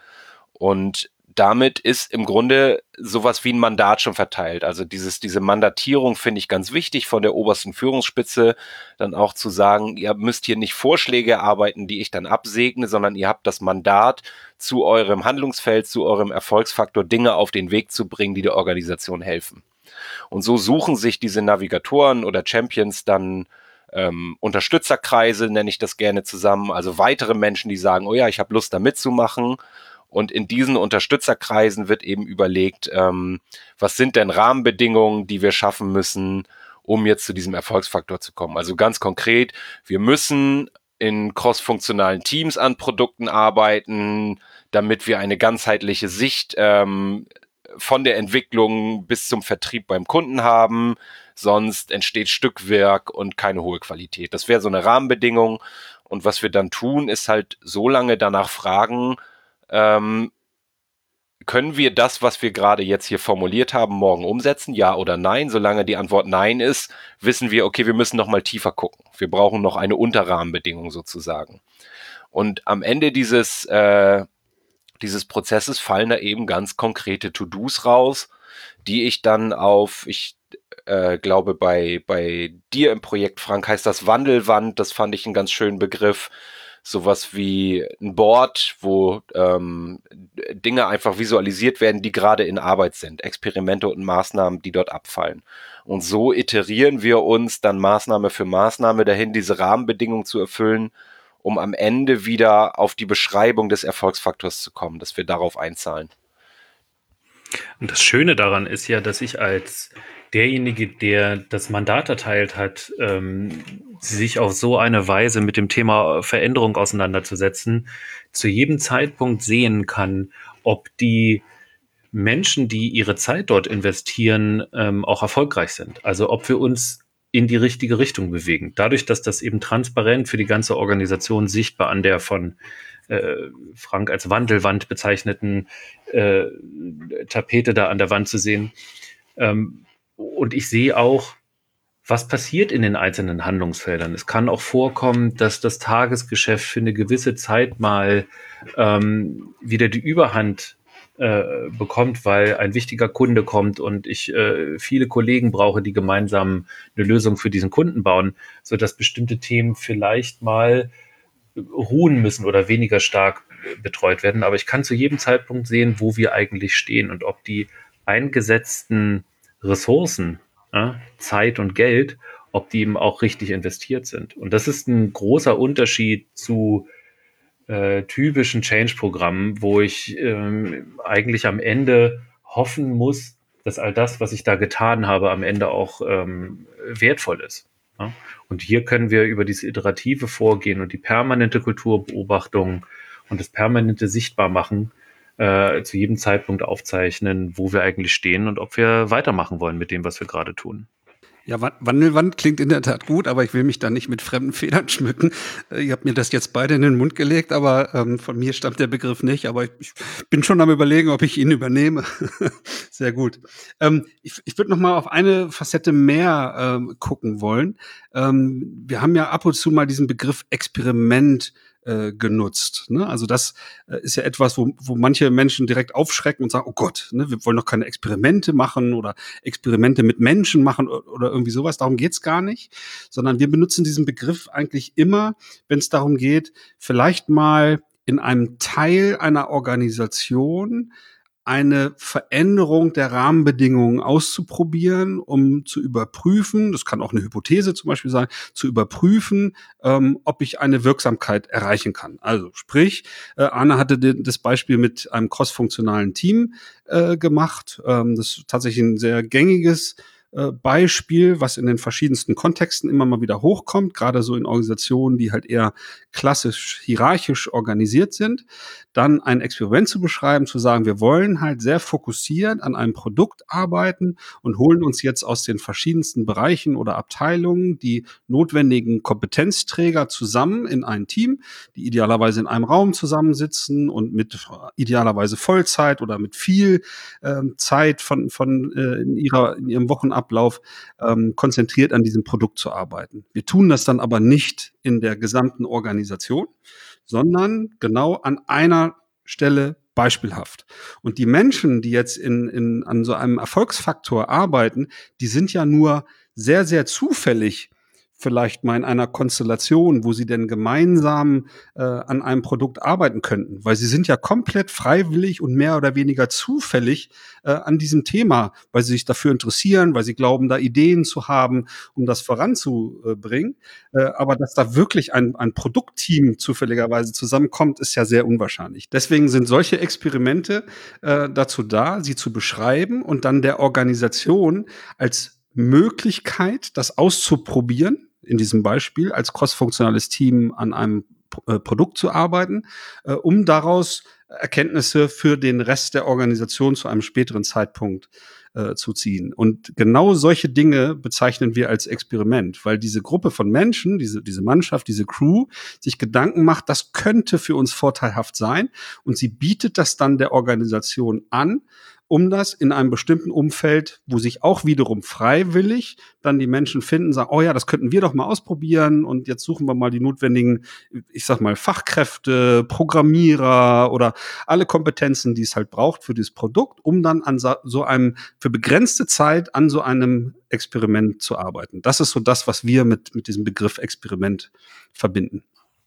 Und damit ist im Grunde sowas wie ein Mandat schon verteilt. Also dieses, diese Mandatierung finde ich ganz wichtig von der obersten Führungsspitze, dann auch zu sagen, ihr müsst hier nicht Vorschläge erarbeiten, die ich dann absegne, sondern ihr habt das Mandat, zu eurem Handlungsfeld, zu eurem Erfolgsfaktor Dinge auf den Weg zu bringen, die der Organisation helfen. Und so suchen sich diese Navigatoren oder Champions dann ähm, Unterstützerkreise, nenne ich das gerne zusammen, also weitere Menschen, die sagen, oh ja, ich habe Lust da mitzumachen. Und in diesen Unterstützerkreisen wird eben überlegt, ähm, was sind denn Rahmenbedingungen, die wir schaffen müssen, um jetzt zu diesem Erfolgsfaktor zu kommen. Also ganz konkret, wir müssen in crossfunktionalen Teams an Produkten arbeiten, damit wir eine ganzheitliche Sicht ähm, von der Entwicklung bis zum Vertrieb beim Kunden haben. Sonst entsteht Stückwerk und keine hohe Qualität. Das wäre so eine Rahmenbedingung. Und was wir dann tun, ist halt so lange danach fragen, Ähm, können wir das, was wir gerade jetzt hier formuliert haben, morgen umsetzen? Ja oder nein? Solange die Antwort nein ist, wissen wir, okay, wir müssen noch mal tiefer gucken. Wir brauchen noch eine Unterrahmenbedingung sozusagen. Und am Ende dieses, äh, dieses Prozesses fallen da eben ganz konkrete To-Dos raus, die ich dann auf, ich äh, glaube, bei, bei dir im Projekt, Frank, heißt das Wandelwand. Das fand ich einen ganz schönen Begriff. Sowas wie ein Board, wo ähm, Dinge einfach visualisiert werden, die gerade in Arbeit sind, Experimente und Maßnahmen, die dort abfallen. Und so iterieren wir uns dann Maßnahme für Maßnahme dahin, diese Rahmenbedingungen zu erfüllen, um am Ende wieder auf die Beschreibung des Erfolgsfaktors zu kommen, dass wir darauf einzahlen. Und das Schöne daran ist ja, dass ich als derjenige, der das Mandat erteilt hat, ähm, sich auf so eine Weise mit dem Thema Veränderung auseinanderzusetzen, zu jedem Zeitpunkt sehen kann, ob die Menschen, die ihre Zeit dort investieren, ähm, auch erfolgreich sind. Also ob wir uns in die richtige Richtung bewegen. Dadurch, dass das eben transparent für die ganze Organisation sichtbar an der von äh, Frank als Wandelwand bezeichneten äh, Tapete da an der Wand zu sehen. Ähm, und ich sehe auch, was passiert in den einzelnen Handlungsfeldern. Es kann auch vorkommen, dass das Tagesgeschäft für eine gewisse Zeit mal ähm, wieder die Überhand äh, bekommt, weil ein wichtiger Kunde kommt und ich äh, viele Kollegen brauche, die gemeinsam eine Lösung für diesen Kunden bauen, sodass bestimmte Themen vielleicht mal ruhen müssen oder weniger stark betreut werden. Aber ich kann zu jedem Zeitpunkt sehen, wo wir eigentlich stehen und ob die eingesetzten Ressourcen, ja, Zeit und Geld, ob die eben auch richtig investiert sind. Und das ist ein großer Unterschied zu äh, typischen Change-Programmen, wo ich ähm, eigentlich am Ende hoffen muss, dass all das, was ich da getan habe, am Ende auch ähm, wertvoll ist. Ja? Und hier können wir über dieses iterative Vorgehen und die permanente Kulturbeobachtung und das permanente Sichtbarmachen äh, zu jedem Zeitpunkt aufzeichnen, wo wir eigentlich stehen und ob wir weitermachen wollen mit dem, was wir gerade tun. Ja, Wandelwand klingt in der Tat gut, aber ich will mich da nicht mit fremden Federn schmücken. Ihr habt mir das jetzt beide in den Mund gelegt, aber ähm, von mir stammt der Begriff nicht. Aber ich, ich bin schon am Überlegen, ob ich ihn übernehme. Sehr gut. Ähm, ich ich würde noch mal auf eine Facette mehr ähm, gucken wollen. Ähm, wir haben ja ab und zu mal diesen Begriff Experiment äh, genutzt. Ne? Also das äh, ist ja etwas, wo, wo manche Menschen direkt aufschrecken und sagen, oh Gott, ne, wir wollen doch keine Experimente machen oder Experimente mit Menschen machen oder, oder irgendwie sowas. Darum geht's gar nicht, sondern wir benutzen diesen Begriff eigentlich immer, wenn es darum geht, vielleicht mal in einem Teil einer Organisation eine Veränderung der Rahmenbedingungen auszuprobieren, um zu überprüfen, das kann auch eine Hypothese zum Beispiel sein, zu überprüfen, ähm, ob ich eine Wirksamkeit erreichen kann. Also sprich, äh, Arne hatte den, das Beispiel mit einem crossfunktionalen Team äh, gemacht. Ähm, das ist tatsächlich ein sehr gängiges Beispiel, was in den verschiedensten Kontexten immer mal wieder hochkommt, gerade so in Organisationen, die halt eher klassisch hierarchisch organisiert sind, dann ein Experiment zu beschreiben, zu sagen, wir wollen halt sehr fokussiert an einem Produkt arbeiten und holen uns jetzt aus den verschiedensten Bereichen oder Abteilungen die notwendigen Kompetenzträger zusammen in ein Team, die idealerweise in einem Raum zusammensitzen und mit idealerweise Vollzeit oder mit viel ähm, Zeit von, von äh, in ihrer in ihrem Wochenablauf Ablauf ähm, konzentriert an diesem Produkt zu arbeiten. Wir tun das dann aber nicht in der gesamten Organisation, sondern genau an einer Stelle beispielhaft. Und die Menschen, die jetzt in, in, an so einem Erfolgsfaktor arbeiten, die sind ja nur sehr, sehr zufällig vielleicht mal in einer Konstellation, wo sie denn gemeinsam äh, an einem Produkt arbeiten könnten, weil sie sind ja komplett freiwillig und mehr oder weniger zufällig äh, an diesem Thema, weil sie sich dafür interessieren, weil sie glauben, da Ideen zu haben, um das voranzubringen. Äh, aber dass da wirklich ein, ein Produktteam zufälligerweise zusammenkommt, ist ja sehr unwahrscheinlich. Deswegen sind solche Experimente äh, dazu da, sie zu beschreiben und dann der Organisation als Möglichkeit, das auszuprobieren, in diesem Beispiel als crossfunktionales Team an einem äh, Produkt zu arbeiten, äh, um daraus Erkenntnisse für den Rest der Organisation zu einem späteren Zeitpunkt äh, zu ziehen. Und genau solche Dinge bezeichnen wir als Experiment, weil diese Gruppe von Menschen, diese, diese Mannschaft, diese Crew sich Gedanken macht, das könnte für uns vorteilhaft sein und sie bietet das dann der Organisation an, um das in einem bestimmten Umfeld, wo sich auch wiederum freiwillig dann die Menschen finden, sagen, oh ja, das könnten wir doch mal ausprobieren und jetzt suchen wir mal die notwendigen, ich sag mal, Fachkräfte, Programmierer oder alle Kompetenzen, die es halt braucht für dieses Produkt, um dann an so einem, für begrenzte Zeit an so einem Experiment zu arbeiten. Das ist so das, was wir mit, mit diesem Begriff Experiment verbinden.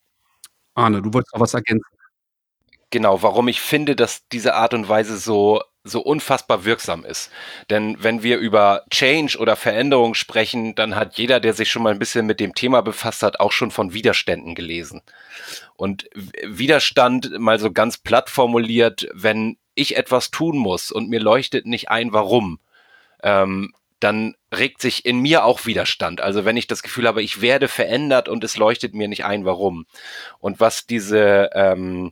Arne, du wolltest noch was ergänzen. Genau, warum ich finde, dass diese Art und Weise so so unfassbar wirksam ist. Denn wenn wir über Change oder Veränderung sprechen, dann hat jeder, der sich schon mal ein bisschen mit dem Thema befasst hat, auch schon von Widerständen gelesen. Und Widerstand, mal so ganz platt formuliert, wenn ich etwas tun muss und mir leuchtet nicht ein, warum, ähm, dann regt sich in mir auch Widerstand. Also wenn ich das Gefühl habe, ich werde verändert und es leuchtet mir nicht ein, warum. Und was diese ähm,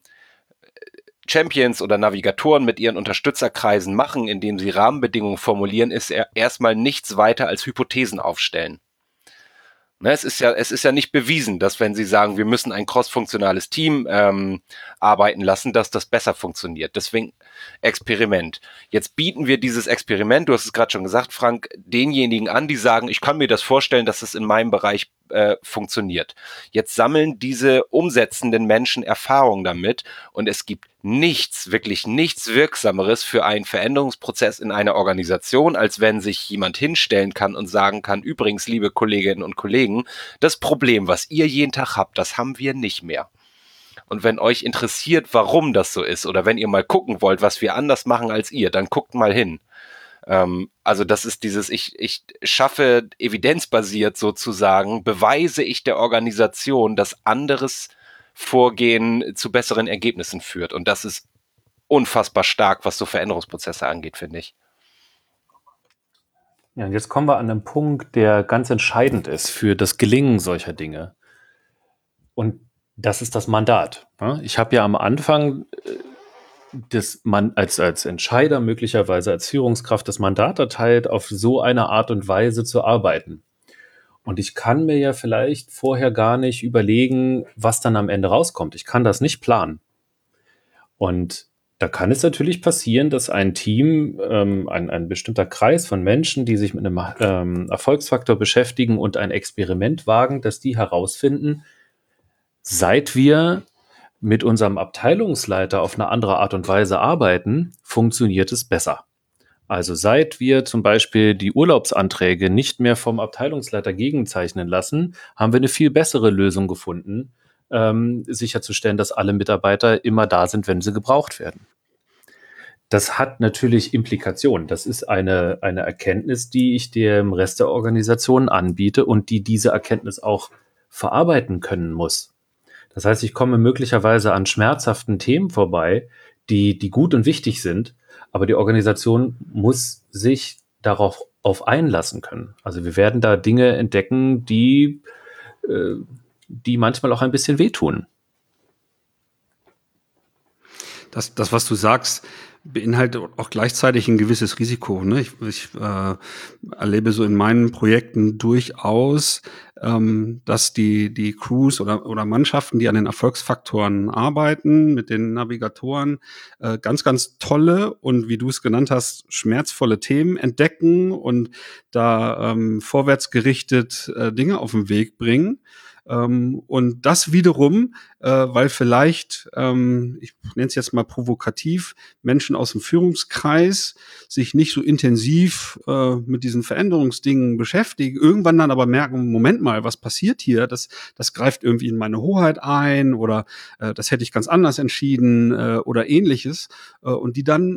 Champions oder Navigatoren mit ihren Unterstützerkreisen machen, indem sie Rahmenbedingungen formulieren, ist erstmal nichts weiter als Hypothesen aufstellen. Ne, es ist ja, es ist ja nicht bewiesen, dass wenn Sie sagen, wir müssen ein crossfunktionales Team ähm, arbeiten lassen, dass das besser funktioniert. Deswegen Experiment. Jetzt bieten wir dieses Experiment, du hast es gerade schon gesagt, Frank, denjenigen an, die sagen, ich kann mir das vorstellen, dass es in meinem Bereich äh, funktioniert. Jetzt sammeln diese umsetzenden Menschen Erfahrung damit und es gibt nichts, wirklich nichts Wirksameres für einen Veränderungsprozess in einer Organisation, als wenn sich jemand hinstellen kann und sagen kann, übrigens, liebe Kolleginnen und Kollegen, das Problem, was ihr jeden Tag habt, das haben wir nicht mehr. Und wenn euch interessiert, warum das so ist, oder wenn ihr mal gucken wollt, was wir anders machen als ihr, dann guckt mal hin. Ähm, also das ist dieses, ich, ich schaffe evidenzbasiert sozusagen, beweise ich der Organisation, dass anderes Vorgehen zu besseren Ergebnissen führt. Und das ist unfassbar stark, was so Veränderungsprozesse angeht, finde ich. Ja, und jetzt kommen wir an einen Punkt, der ganz entscheidend ist für das Gelingen solcher Dinge. Und das ist das Mandat. Ich habe ja am Anfang das man als, als Entscheider, möglicherweise als Führungskraft, das Mandat erteilt, auf so eine Art und Weise zu arbeiten. Und ich kann mir ja vielleicht vorher gar nicht überlegen, was dann am Ende rauskommt. Ich kann das nicht planen. Und da kann es natürlich passieren, dass ein Team, ähm, ein, ein bestimmter Kreis von Menschen, die sich mit einem ähm, Erfolgsfaktor beschäftigen und ein Experiment wagen, dass die herausfinden, seit wir mit unserem Abteilungsleiter auf eine andere Art und Weise arbeiten, funktioniert es besser. Also seit wir zum Beispiel die Urlaubsanträge nicht mehr vom Abteilungsleiter gegenzeichnen lassen, haben wir eine viel bessere Lösung gefunden, ähm, sicherzustellen, dass alle Mitarbeiter immer da sind, wenn sie gebraucht werden. Das hat natürlich Implikationen. Das ist eine, eine Erkenntnis, die ich dem Rest der Organisation anbiete und die diese Erkenntnis auch verarbeiten können muss. Das heißt, ich komme möglicherweise an schmerzhaften Themen vorbei, die, die gut und wichtig sind, aber die Organisation muss sich darauf auf einlassen können. Also wir werden da Dinge entdecken, die, äh, die manchmal auch ein bisschen wehtun. Das, das, was du sagst, beinhaltet auch gleichzeitig ein gewisses Risiko. Ne? Ich, ich äh, erlebe so in meinen Projekten durchaus, ähm, dass die die Crews oder oder Mannschaften, die an den Erfolgsfaktoren arbeiten, mit den Navigatoren, äh, ganz ganz tolle und wie du es genannt hast, schmerzvolle Themen entdecken und da ähm, vorwärtsgerichtet äh, Dinge auf den Weg bringen. Ähm, und das wiederum, äh, weil vielleicht, ähm, ich nenne es jetzt mal provokativ, Menschen aus dem Führungskreis sich nicht so intensiv äh, mit diesen Veränderungsdingen beschäftigen, irgendwann dann aber merken, Moment mal, was passiert hier? Das, das greift irgendwie in meine Hoheit ein oder äh, das hätte ich ganz anders entschieden äh, oder ähnliches. Äh, und die dann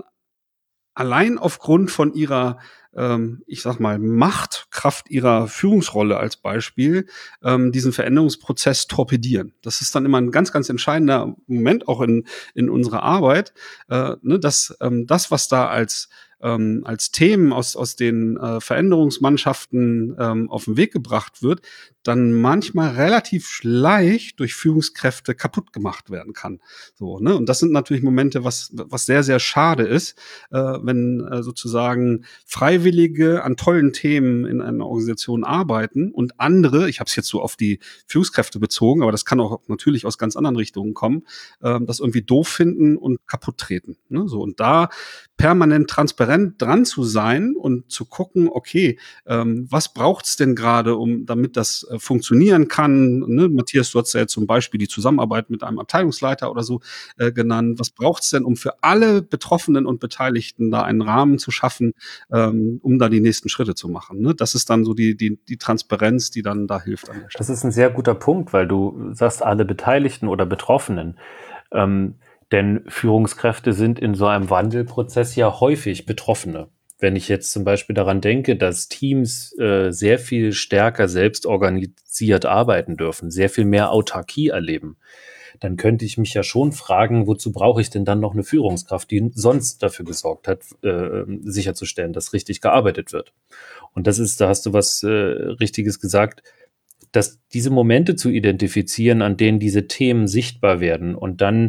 allein aufgrund von ihrer, ähm, ich sag mal, Machtkraft ihrer Führungsrolle als Beispiel, ähm, diesen Veränderungsprozess torpedieren. Das ist dann immer ein ganz, ganz entscheidender Moment auch in, in unserer Arbeit, äh, ne, dass ähm, das, was da als ähm, als Themen aus aus den äh, Veränderungsmannschaften ähm, auf den Weg gebracht wird, dann manchmal relativ leicht durch Führungskräfte kaputt gemacht werden kann. So, ne? Und das sind natürlich Momente, was was sehr sehr schade ist, äh, wenn äh, sozusagen Freiwillige an tollen Themen in einer Organisation arbeiten und andere, ich habe es jetzt so auf die Führungskräfte bezogen, aber das kann auch natürlich aus ganz anderen Richtungen kommen, äh, das irgendwie doof finden und kaputt treten. Ne? So, und da permanent transparent dran zu sein und zu gucken, okay, ähm, was braucht's denn gerade, um damit das äh, funktionieren kann? Ne? Matthias, du hast ja jetzt zum Beispiel die Zusammenarbeit mit einem Abteilungsleiter oder so äh, genannt. Was braucht's denn, um für alle Betroffenen und Beteiligten da einen Rahmen zu schaffen, ähm, um da die nächsten Schritte zu machen? Ne? Das ist dann so die, die, die Transparenz, die dann da hilft an der Stelle. Das ist ein sehr guter Punkt, weil du sagst, alle Beteiligten oder Betroffenen. Ähm, Denn Führungskräfte sind in so einem Wandelprozess ja häufig Betroffene. Wenn ich jetzt zum Beispiel daran denke, dass Teams äh, sehr viel stärker selbst organisiert arbeiten dürfen, sehr viel mehr Autarkie erleben, dann könnte ich mich ja schon fragen, wozu brauche ich denn dann noch eine Führungskraft, die sonst dafür gesorgt hat, äh, sicherzustellen, dass richtig gearbeitet wird. Und das ist, da hast du was äh, Richtiges gesagt, dass diese Momente zu identifizieren, an denen diese Themen sichtbar werden und dann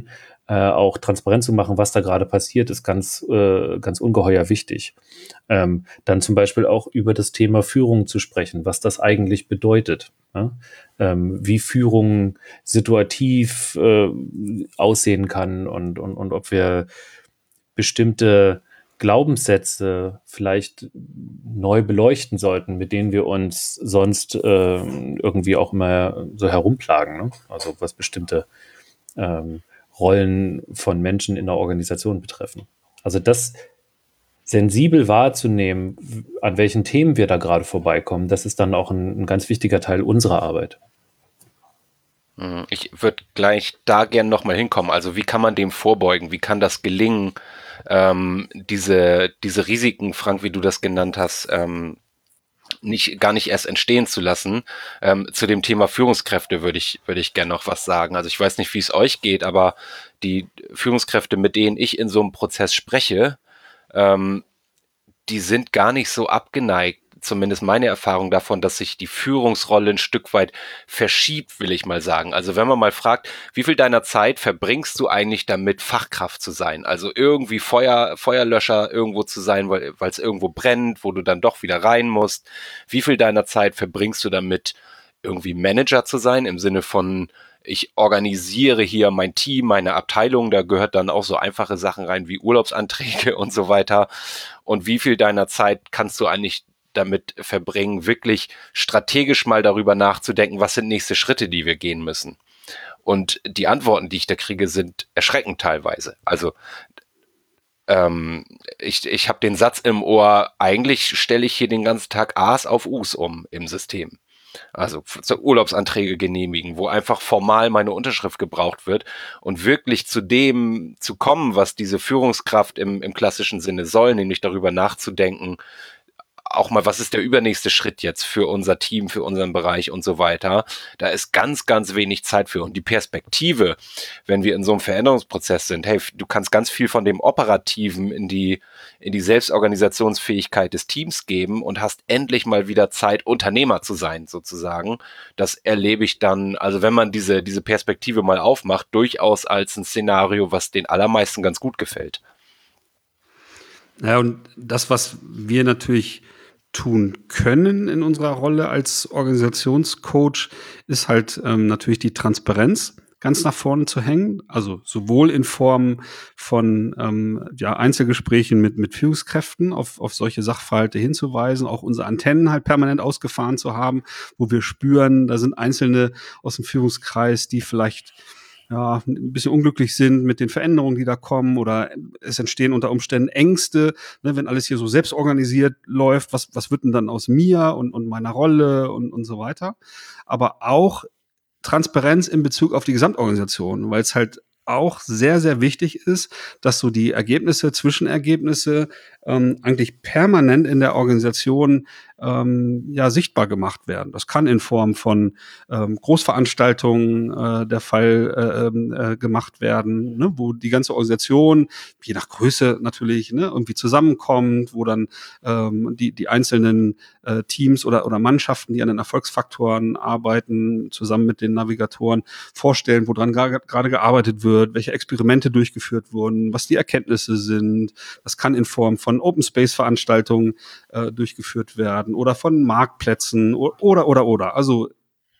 äh, auch transparent zu machen, was da gerade passiert, ist ganz, äh, ganz ungeheuer wichtig. Ähm, dann zum Beispiel auch über das Thema Führung zu sprechen, was das eigentlich bedeutet. Ja? Ähm, wie Führung situativ äh, aussehen kann und, und, und ob wir bestimmte Glaubenssätze vielleicht neu beleuchten sollten, mit denen wir uns sonst äh, irgendwie auch immer so herumplagen. Ne? Also was bestimmte ähm, Rollen von Menschen in der Organisation betreffen. Also das sensibel wahrzunehmen, an welchen Themen wir da gerade vorbeikommen, das ist dann auch ein, ein ganz wichtiger Teil unserer Arbeit. Ich würde gleich da gern nochmal hinkommen. Also wie kann man dem vorbeugen? Wie kann das gelingen, ähm, diese, diese Risiken, Frank, wie du das genannt hast, ähm, nicht, gar nicht erst entstehen zu lassen? Ähm, zu dem Thema Führungskräfte würde ich, würde ich gern noch was sagen. Also ich weiß nicht, wie es euch geht, aber die Führungskräfte, mit denen ich in so einem Prozess spreche, ähm, die sind gar nicht so abgeneigt, zumindest meine Erfahrung davon, dass sich die Führungsrolle ein Stück weit verschiebt, will ich mal sagen. Also wenn man mal fragt, wie viel deiner Zeit verbringst du eigentlich damit, Fachkraft zu sein? Also irgendwie Feuer, Feuerlöscher irgendwo zu sein, weil weil es irgendwo brennt, wo du dann doch wieder rein musst. Wie viel deiner Zeit verbringst du damit, irgendwie Manager zu sein, im Sinne von, ich organisiere hier mein Team, meine Abteilung, da gehört dann auch so einfache Sachen rein wie Urlaubsanträge und so weiter. Und wie viel deiner Zeit kannst du eigentlich damit verbringen, wirklich strategisch mal darüber nachzudenken, was sind nächste Schritte, die wir gehen müssen? Und die Antworten, die ich da kriege, sind erschreckend teilweise. Also ähm, ich, ich habe den Satz im Ohr, eigentlich stelle ich hier den ganzen Tag A's auf U's um im System. Also Urlaubsanträge genehmigen, wo einfach formal meine Unterschrift gebraucht wird und wirklich zu dem zu kommen, was diese Führungskraft im, im klassischen Sinne soll, nämlich darüber nachzudenken, auch mal, was ist der übernächste Schritt jetzt für unser Team, für unseren Bereich und so weiter. Da ist ganz, ganz wenig Zeit für. Und die Perspektive, wenn wir in so einem Veränderungsprozess sind, hey, du kannst ganz viel von dem Operativen in die, in die Selbstorganisationsfähigkeit des Teams geben und hast endlich mal wieder Zeit, Unternehmer zu sein, sozusagen. Das erlebe ich dann, also wenn man diese, diese Perspektive mal aufmacht, durchaus als ein Szenario, was den allermeisten ganz gut gefällt. Ja, und das, was wir natürlich tun können in unserer Rolle als Organisationscoach, ist halt ähm, natürlich die Transparenz ganz nach vorne zu hängen. Also sowohl in Form von ähm, ja, Einzelgesprächen mit, mit Führungskräften auf, auf solche Sachverhalte hinzuweisen, auch unsere Antennen halt permanent ausgefahren zu haben, wo wir spüren, da sind Einzelne aus dem Führungskreis, die vielleicht ja, ein bisschen unglücklich sind mit den Veränderungen, die da kommen, oder es entstehen unter Umständen Ängste, ne, wenn alles hier so selbst organisiert läuft, was, was wird denn dann aus mir und, und meiner Rolle und, und so weiter. Aber auch Transparenz in Bezug auf die Gesamtorganisation, weil es halt auch sehr, sehr wichtig ist, dass so die Ergebnisse, Zwischenergebnisse ähm, eigentlich permanent in der Organisation ähm, ja sichtbar gemacht werden. Das kann in Form von ähm, Großveranstaltungen äh, der Fall äh, äh, gemacht werden, ne, wo die ganze Organisation, je nach Größe natürlich, ne, irgendwie zusammenkommt, wo dann ähm, die die einzelnen äh, Teams oder oder Mannschaften, die an den Erfolgsfaktoren arbeiten, zusammen mit den Navigatoren vorstellen, woran gerade gearbeitet wird, welche Experimente durchgeführt wurden, was die Erkenntnisse sind. Das kann in Form von Open Space Veranstaltungen äh, durchgeführt werden oder von Marktplätzen oder, oder, oder. Also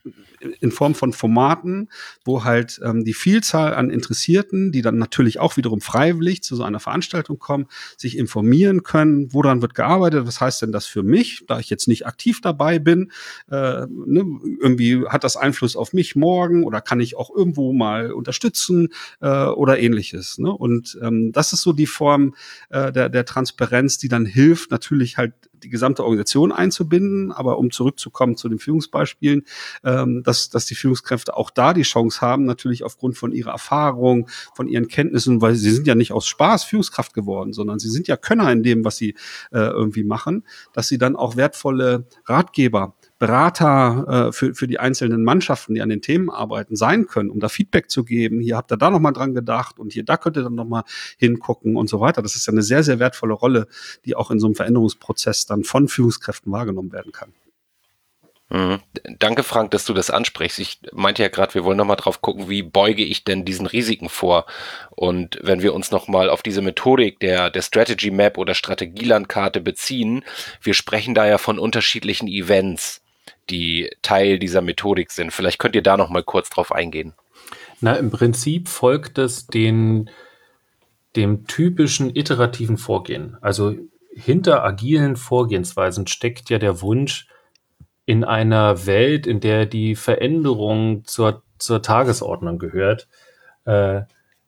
in Form von Formaten, wo halt ähm, die Vielzahl an Interessierten, die dann natürlich auch wiederum freiwillig zu so einer Veranstaltung kommen, sich informieren können, woran wird gearbeitet, was heißt denn das für mich, da ich jetzt nicht aktiv dabei bin, äh, ne, irgendwie hat das Einfluss auf mich morgen oder kann ich auch irgendwo mal unterstützen äh, oder ähnliches. Ne? Und ähm, das ist so die Form äh, der, der Transparenz, die dann hilft, natürlich halt die gesamte Organisation einzubinden, aber um zurückzukommen zu den Führungsbeispielen, ähm, dass, dass die Führungskräfte auch da die Chance haben, natürlich aufgrund von ihrer Erfahrung, von ihren Kenntnissen, weil sie sind ja nicht aus Spaß Führungskraft geworden, sondern sie sind ja Könner in dem, was sie äh, irgendwie machen, dass sie dann auch wertvolle Ratgeber, Berater äh, für, für die einzelnen Mannschaften, die an den Themen arbeiten, sein können, um da Feedback zu geben. Hier habt ihr da nochmal dran gedacht und hier, da könnt ihr dann nochmal hingucken und so weiter. Das ist ja eine sehr, sehr wertvolle Rolle, die auch in so einem Veränderungsprozess dann von Führungskräften wahrgenommen werden kann. Mhm. Danke, Frank, dass du das ansprichst. Ich meinte ja gerade, wir wollen nochmal drauf gucken, wie beuge ich denn diesen Risiken vor? Und wenn wir uns nochmal auf diese Methodik der, der Strategy Map oder Strategielandkarte beziehen, wir sprechen da ja von unterschiedlichen Events, die Teil dieser Methodik sind. Vielleicht könnt ihr da nochmal kurz drauf eingehen. Na, im Prinzip folgt es den, dem typischen iterativen Vorgehen. Also hinter agilen Vorgehensweisen steckt ja der Wunsch, in einer Welt, in der die Veränderung zur, zur Tagesordnung gehört, äh,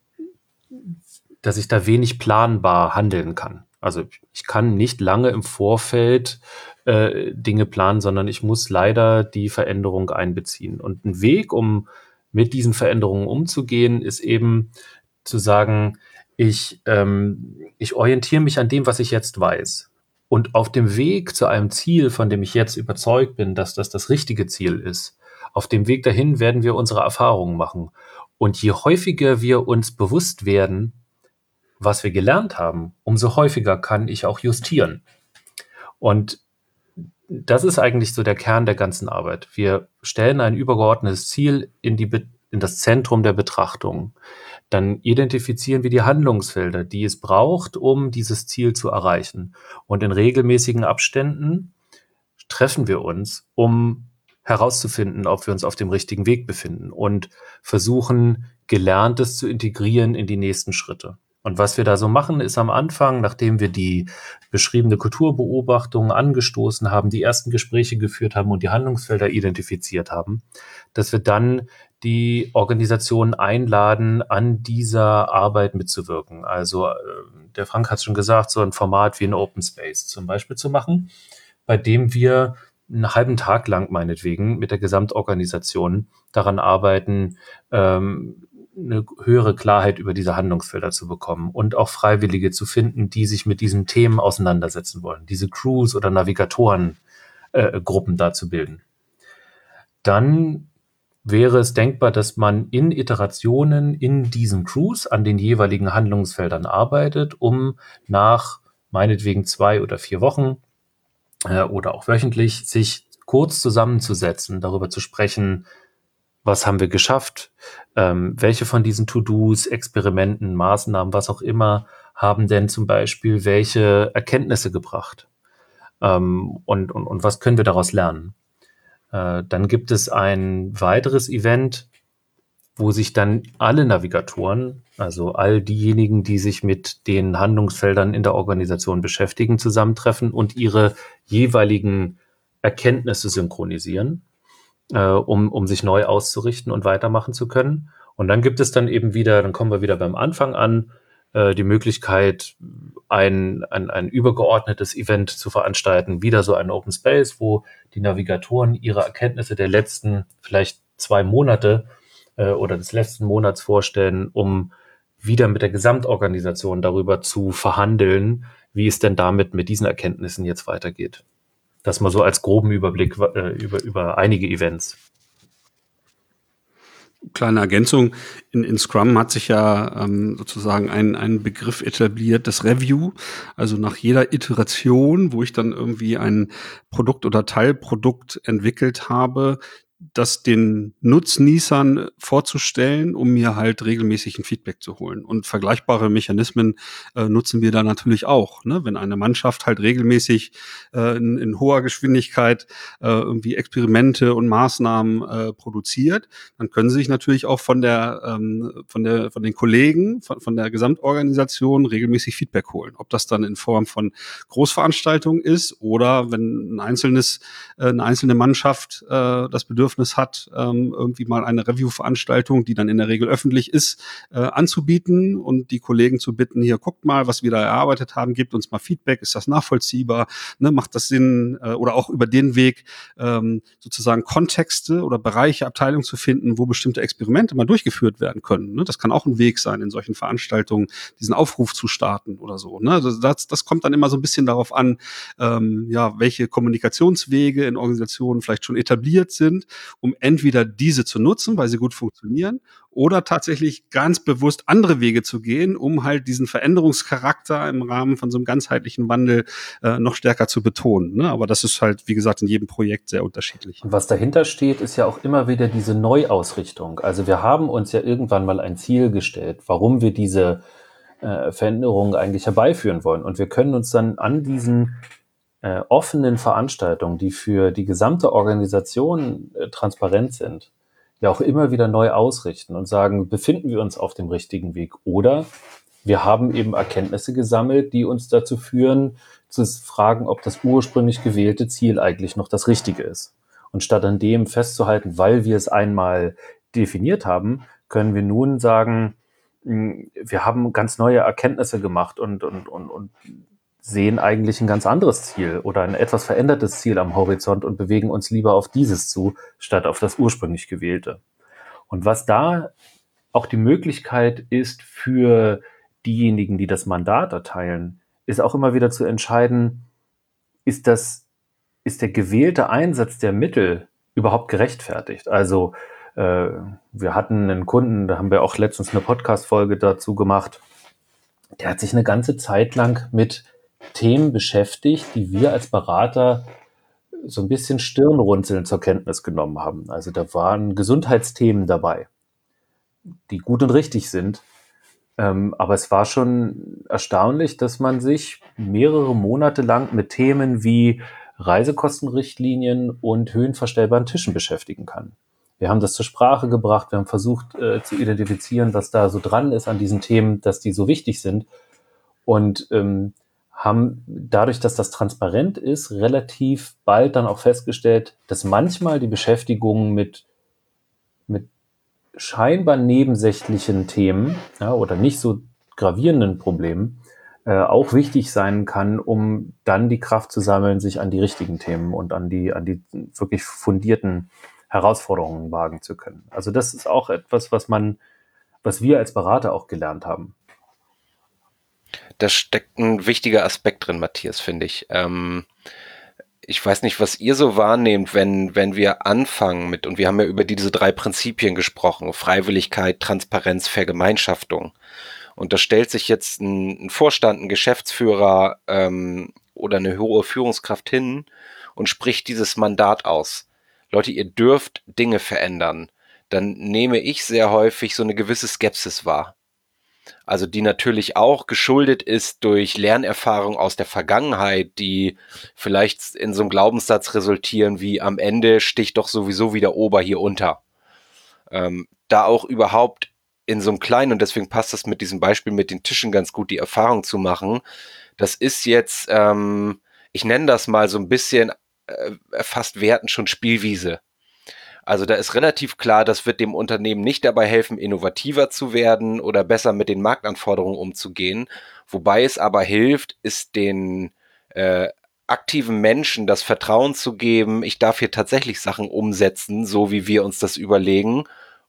dass ich da wenig planbar handeln kann. Also ich kann nicht lange im Vorfeld äh, Dinge planen, sondern ich muss leider die Veränderung einbeziehen. Und ein Weg, um mit diesen Veränderungen umzugehen, ist eben zu sagen, ich, ähm, ich orientiere mich an dem, was ich jetzt weiß. Und auf dem Weg zu einem Ziel, von dem ich jetzt überzeugt bin, dass das das richtige Ziel ist, auf dem Weg dahin werden wir unsere Erfahrungen machen. Und je häufiger wir uns bewusst werden, was wir gelernt haben, umso häufiger kann ich auch justieren. Und das ist eigentlich so der Kern der ganzen Arbeit. Wir stellen ein übergeordnetes Ziel in, die, in das Zentrum der Betrachtung. Dann identifizieren wir die Handlungsfelder, die es braucht, um dieses Ziel zu erreichen. Und in regelmäßigen Abständen treffen wir uns, um herauszufinden, ob wir uns auf dem richtigen Weg befinden und versuchen, Gelerntes zu integrieren in die nächsten Schritte. Und was wir da so machen, ist am Anfang, nachdem wir die beschriebene Kulturbeobachtung angestoßen haben, die ersten Gespräche geführt haben und die Handlungsfelder identifiziert haben, dass wir dann die Organisation einladen, an dieser Arbeit mitzuwirken. Also äh, der Frank hat es schon gesagt, so ein Format wie ein Open Space zum Beispiel zu machen, bei dem wir einen halben Tag lang meinetwegen mit der Gesamtorganisation daran arbeiten, ähm, eine höhere Klarheit über diese Handlungsfelder zu bekommen und auch Freiwillige zu finden, die sich mit diesen Themen auseinandersetzen wollen, diese Crews oder Navigatoren äh, Gruppen dazu bilden. Dann wäre es denkbar, dass man in Iterationen in diesen Crews an den jeweiligen Handlungsfeldern arbeitet, um nach meinetwegen zwei oder vier Wochen äh, oder auch wöchentlich sich kurz zusammenzusetzen, darüber zu sprechen, was haben wir geschafft, ähm, welche von diesen To-Dos, Experimenten, Maßnahmen, was auch immer, haben denn zum Beispiel welche Erkenntnisse gebracht ähm, und, und, und was können wir daraus lernen. Dann gibt es ein weiteres Event, wo sich dann alle Navigatoren, also all diejenigen, die sich mit den Handlungsfeldern in der Organisation beschäftigen, zusammentreffen und ihre jeweiligen Erkenntnisse synchronisieren, äh, um, um sich neu auszurichten und weitermachen zu können. Und dann gibt es dann eben wieder, dann kommen wir wieder beim Anfang an, äh, die Möglichkeit, ein, ein, ein übergeordnetes Event zu veranstalten, wieder so ein Open Space, wo die Navigatoren ihre Erkenntnisse der letzten vielleicht zwei Monate äh, oder des letzten Monats vorstellen, um wieder mit der Gesamtorganisation darüber zu verhandeln, wie es denn damit mit diesen Erkenntnissen jetzt weitergeht. Das mal so als groben Überblick äh, über, über einige Events. Kleine Ergänzung, in, in Scrum hat sich ja ähm, sozusagen ein, ein Begriff etabliert, das Review. Also nach jeder Iteration, wo ich dann irgendwie ein Produkt oder Teilprodukt entwickelt habe, das den Nutznießern vorzustellen, um mir halt regelmäßig ein Feedback zu holen. Und vergleichbare Mechanismen äh, nutzen wir da natürlich auch. Ne? Wenn eine Mannschaft halt regelmäßig äh, in, in hoher Geschwindigkeit äh, irgendwie Experimente und Maßnahmen äh, produziert, dann können sie sich natürlich auch von der ähm, von der von den Kollegen, von, von der Gesamtorganisation regelmäßig Feedback holen. Ob das dann in Form von Großveranstaltungen ist oder wenn ein einzelnes äh, eine einzelne Mannschaft äh, das Bedürfnis hat, ähm, irgendwie mal eine Review-Veranstaltung, die dann in der Regel öffentlich ist, äh, anzubieten und die Kollegen zu bitten, hier guckt mal, was wir da erarbeitet haben, gebt uns mal Feedback, ist das nachvollziehbar, ne, macht das Sinn, äh, oder auch über den Weg ähm, sozusagen Kontexte oder Bereiche, Abteilungen zu finden, wo bestimmte Experimente mal durchgeführt werden können. Ne? Das kann auch ein Weg sein, in solchen Veranstaltungen diesen Aufruf zu starten oder so. Ne? Das, das, das kommt dann immer so ein bisschen darauf an, ähm, ja, welche Kommunikationswege in Organisationen vielleicht schon etabliert sind. um entweder diese zu nutzen, weil sie gut funktionieren, oder tatsächlich ganz bewusst andere Wege zu gehen, um halt diesen Veränderungscharakter im Rahmen von so einem ganzheitlichen Wandel äh, noch stärker zu betonen. Ne? Aber das ist halt, wie gesagt, in jedem Projekt sehr unterschiedlich. Und was dahinter steht, ist ja auch immer wieder diese Neuausrichtung. Also wir haben uns ja irgendwann mal ein Ziel gestellt, warum wir diese äh, Veränderungen eigentlich herbeiführen wollen. Und wir können uns dann an diesen äh, offenen Veranstaltungen, die für die gesamte Organisation äh, transparent sind, ja auch immer wieder neu ausrichten und sagen, befinden wir uns auf dem richtigen Weg oder wir haben eben Erkenntnisse gesammelt, die uns dazu führen, zu fragen, ob das ursprünglich gewählte Ziel eigentlich noch das Richtige ist. Und statt an dem festzuhalten, weil wir es einmal definiert haben, können wir nun sagen, wir haben ganz neue Erkenntnisse gemacht und, und, und, und sehen eigentlich ein ganz anderes Ziel oder ein etwas verändertes Ziel am Horizont und bewegen uns lieber auf dieses zu, statt auf das ursprünglich gewählte. Und was da auch die Möglichkeit ist für diejenigen, die das Mandat erteilen, ist auch immer wieder zu entscheiden, ist das, ist der gewählte Einsatz der Mittel überhaupt gerechtfertigt? Also äh, wir hatten einen Kunden, da haben wir auch letztens eine Podcast-Folge dazu gemacht, der hat sich eine ganze Zeit lang mit Themen beschäftigt, die wir als Berater so ein bisschen Stirnrunzeln zur Kenntnis genommen haben. Also da waren Gesundheitsthemen dabei, die gut und richtig sind. Ähm, aber es war schon erstaunlich, dass man sich mehrere Monate lang mit Themen wie Reisekostenrichtlinien und höhenverstellbaren Tischen beschäftigen kann. Wir haben das zur Sprache gebracht, wir haben versucht äh, zu identifizieren, was da so dran ist an diesen Themen, dass die so wichtig sind und ähm, haben dadurch, dass das transparent ist, relativ bald dann auch festgestellt, dass manchmal die Beschäftigung mit, mit scheinbar nebensächlichen Themen ja, oder nicht so gravierenden Problemen äh, auch wichtig sein kann, um dann die Kraft zu sammeln, sich an die richtigen Themen und an die, an die wirklich fundierten Herausforderungen wagen zu können. Also das ist auch etwas, was man, was wir als Berater auch gelernt haben. Da steckt ein wichtiger Aspekt drin, Matthias, finde ich. Ähm, ich weiß nicht, was ihr so wahrnehmt, wenn, wenn wir anfangen mit, und wir haben ja über diese drei Prinzipien gesprochen, Freiwilligkeit, Transparenz, Vergemeinschaftung. Und da stellt sich jetzt ein, ein Vorstand, ein Geschäftsführer ähm, oder eine hohe Führungskraft hin und spricht dieses Mandat aus. Leute, ihr dürft Dinge verändern. Dann nehme ich sehr häufig so eine gewisse Skepsis wahr. Also die natürlich auch geschuldet ist durch Lernerfahrung aus der Vergangenheit, die vielleicht in so einem Glaubenssatz resultieren wie am Ende sticht doch sowieso wieder Ober hier unter. Ähm, da auch überhaupt in so einem kleinen, und deswegen passt das mit diesem Beispiel mit den Tischen ganz gut, die Erfahrung zu machen. Das ist jetzt, ähm, ich nenne das mal so ein bisschen äh, fast wertend schon Spielwiese. Also da ist relativ klar, das wird dem Unternehmen nicht dabei helfen, innovativer zu werden oder besser mit den Marktanforderungen umzugehen. Wobei es aber hilft, ist den äh, aktiven Menschen das Vertrauen zu geben, ich darf hier tatsächlich Sachen umsetzen, so wie wir uns das überlegen.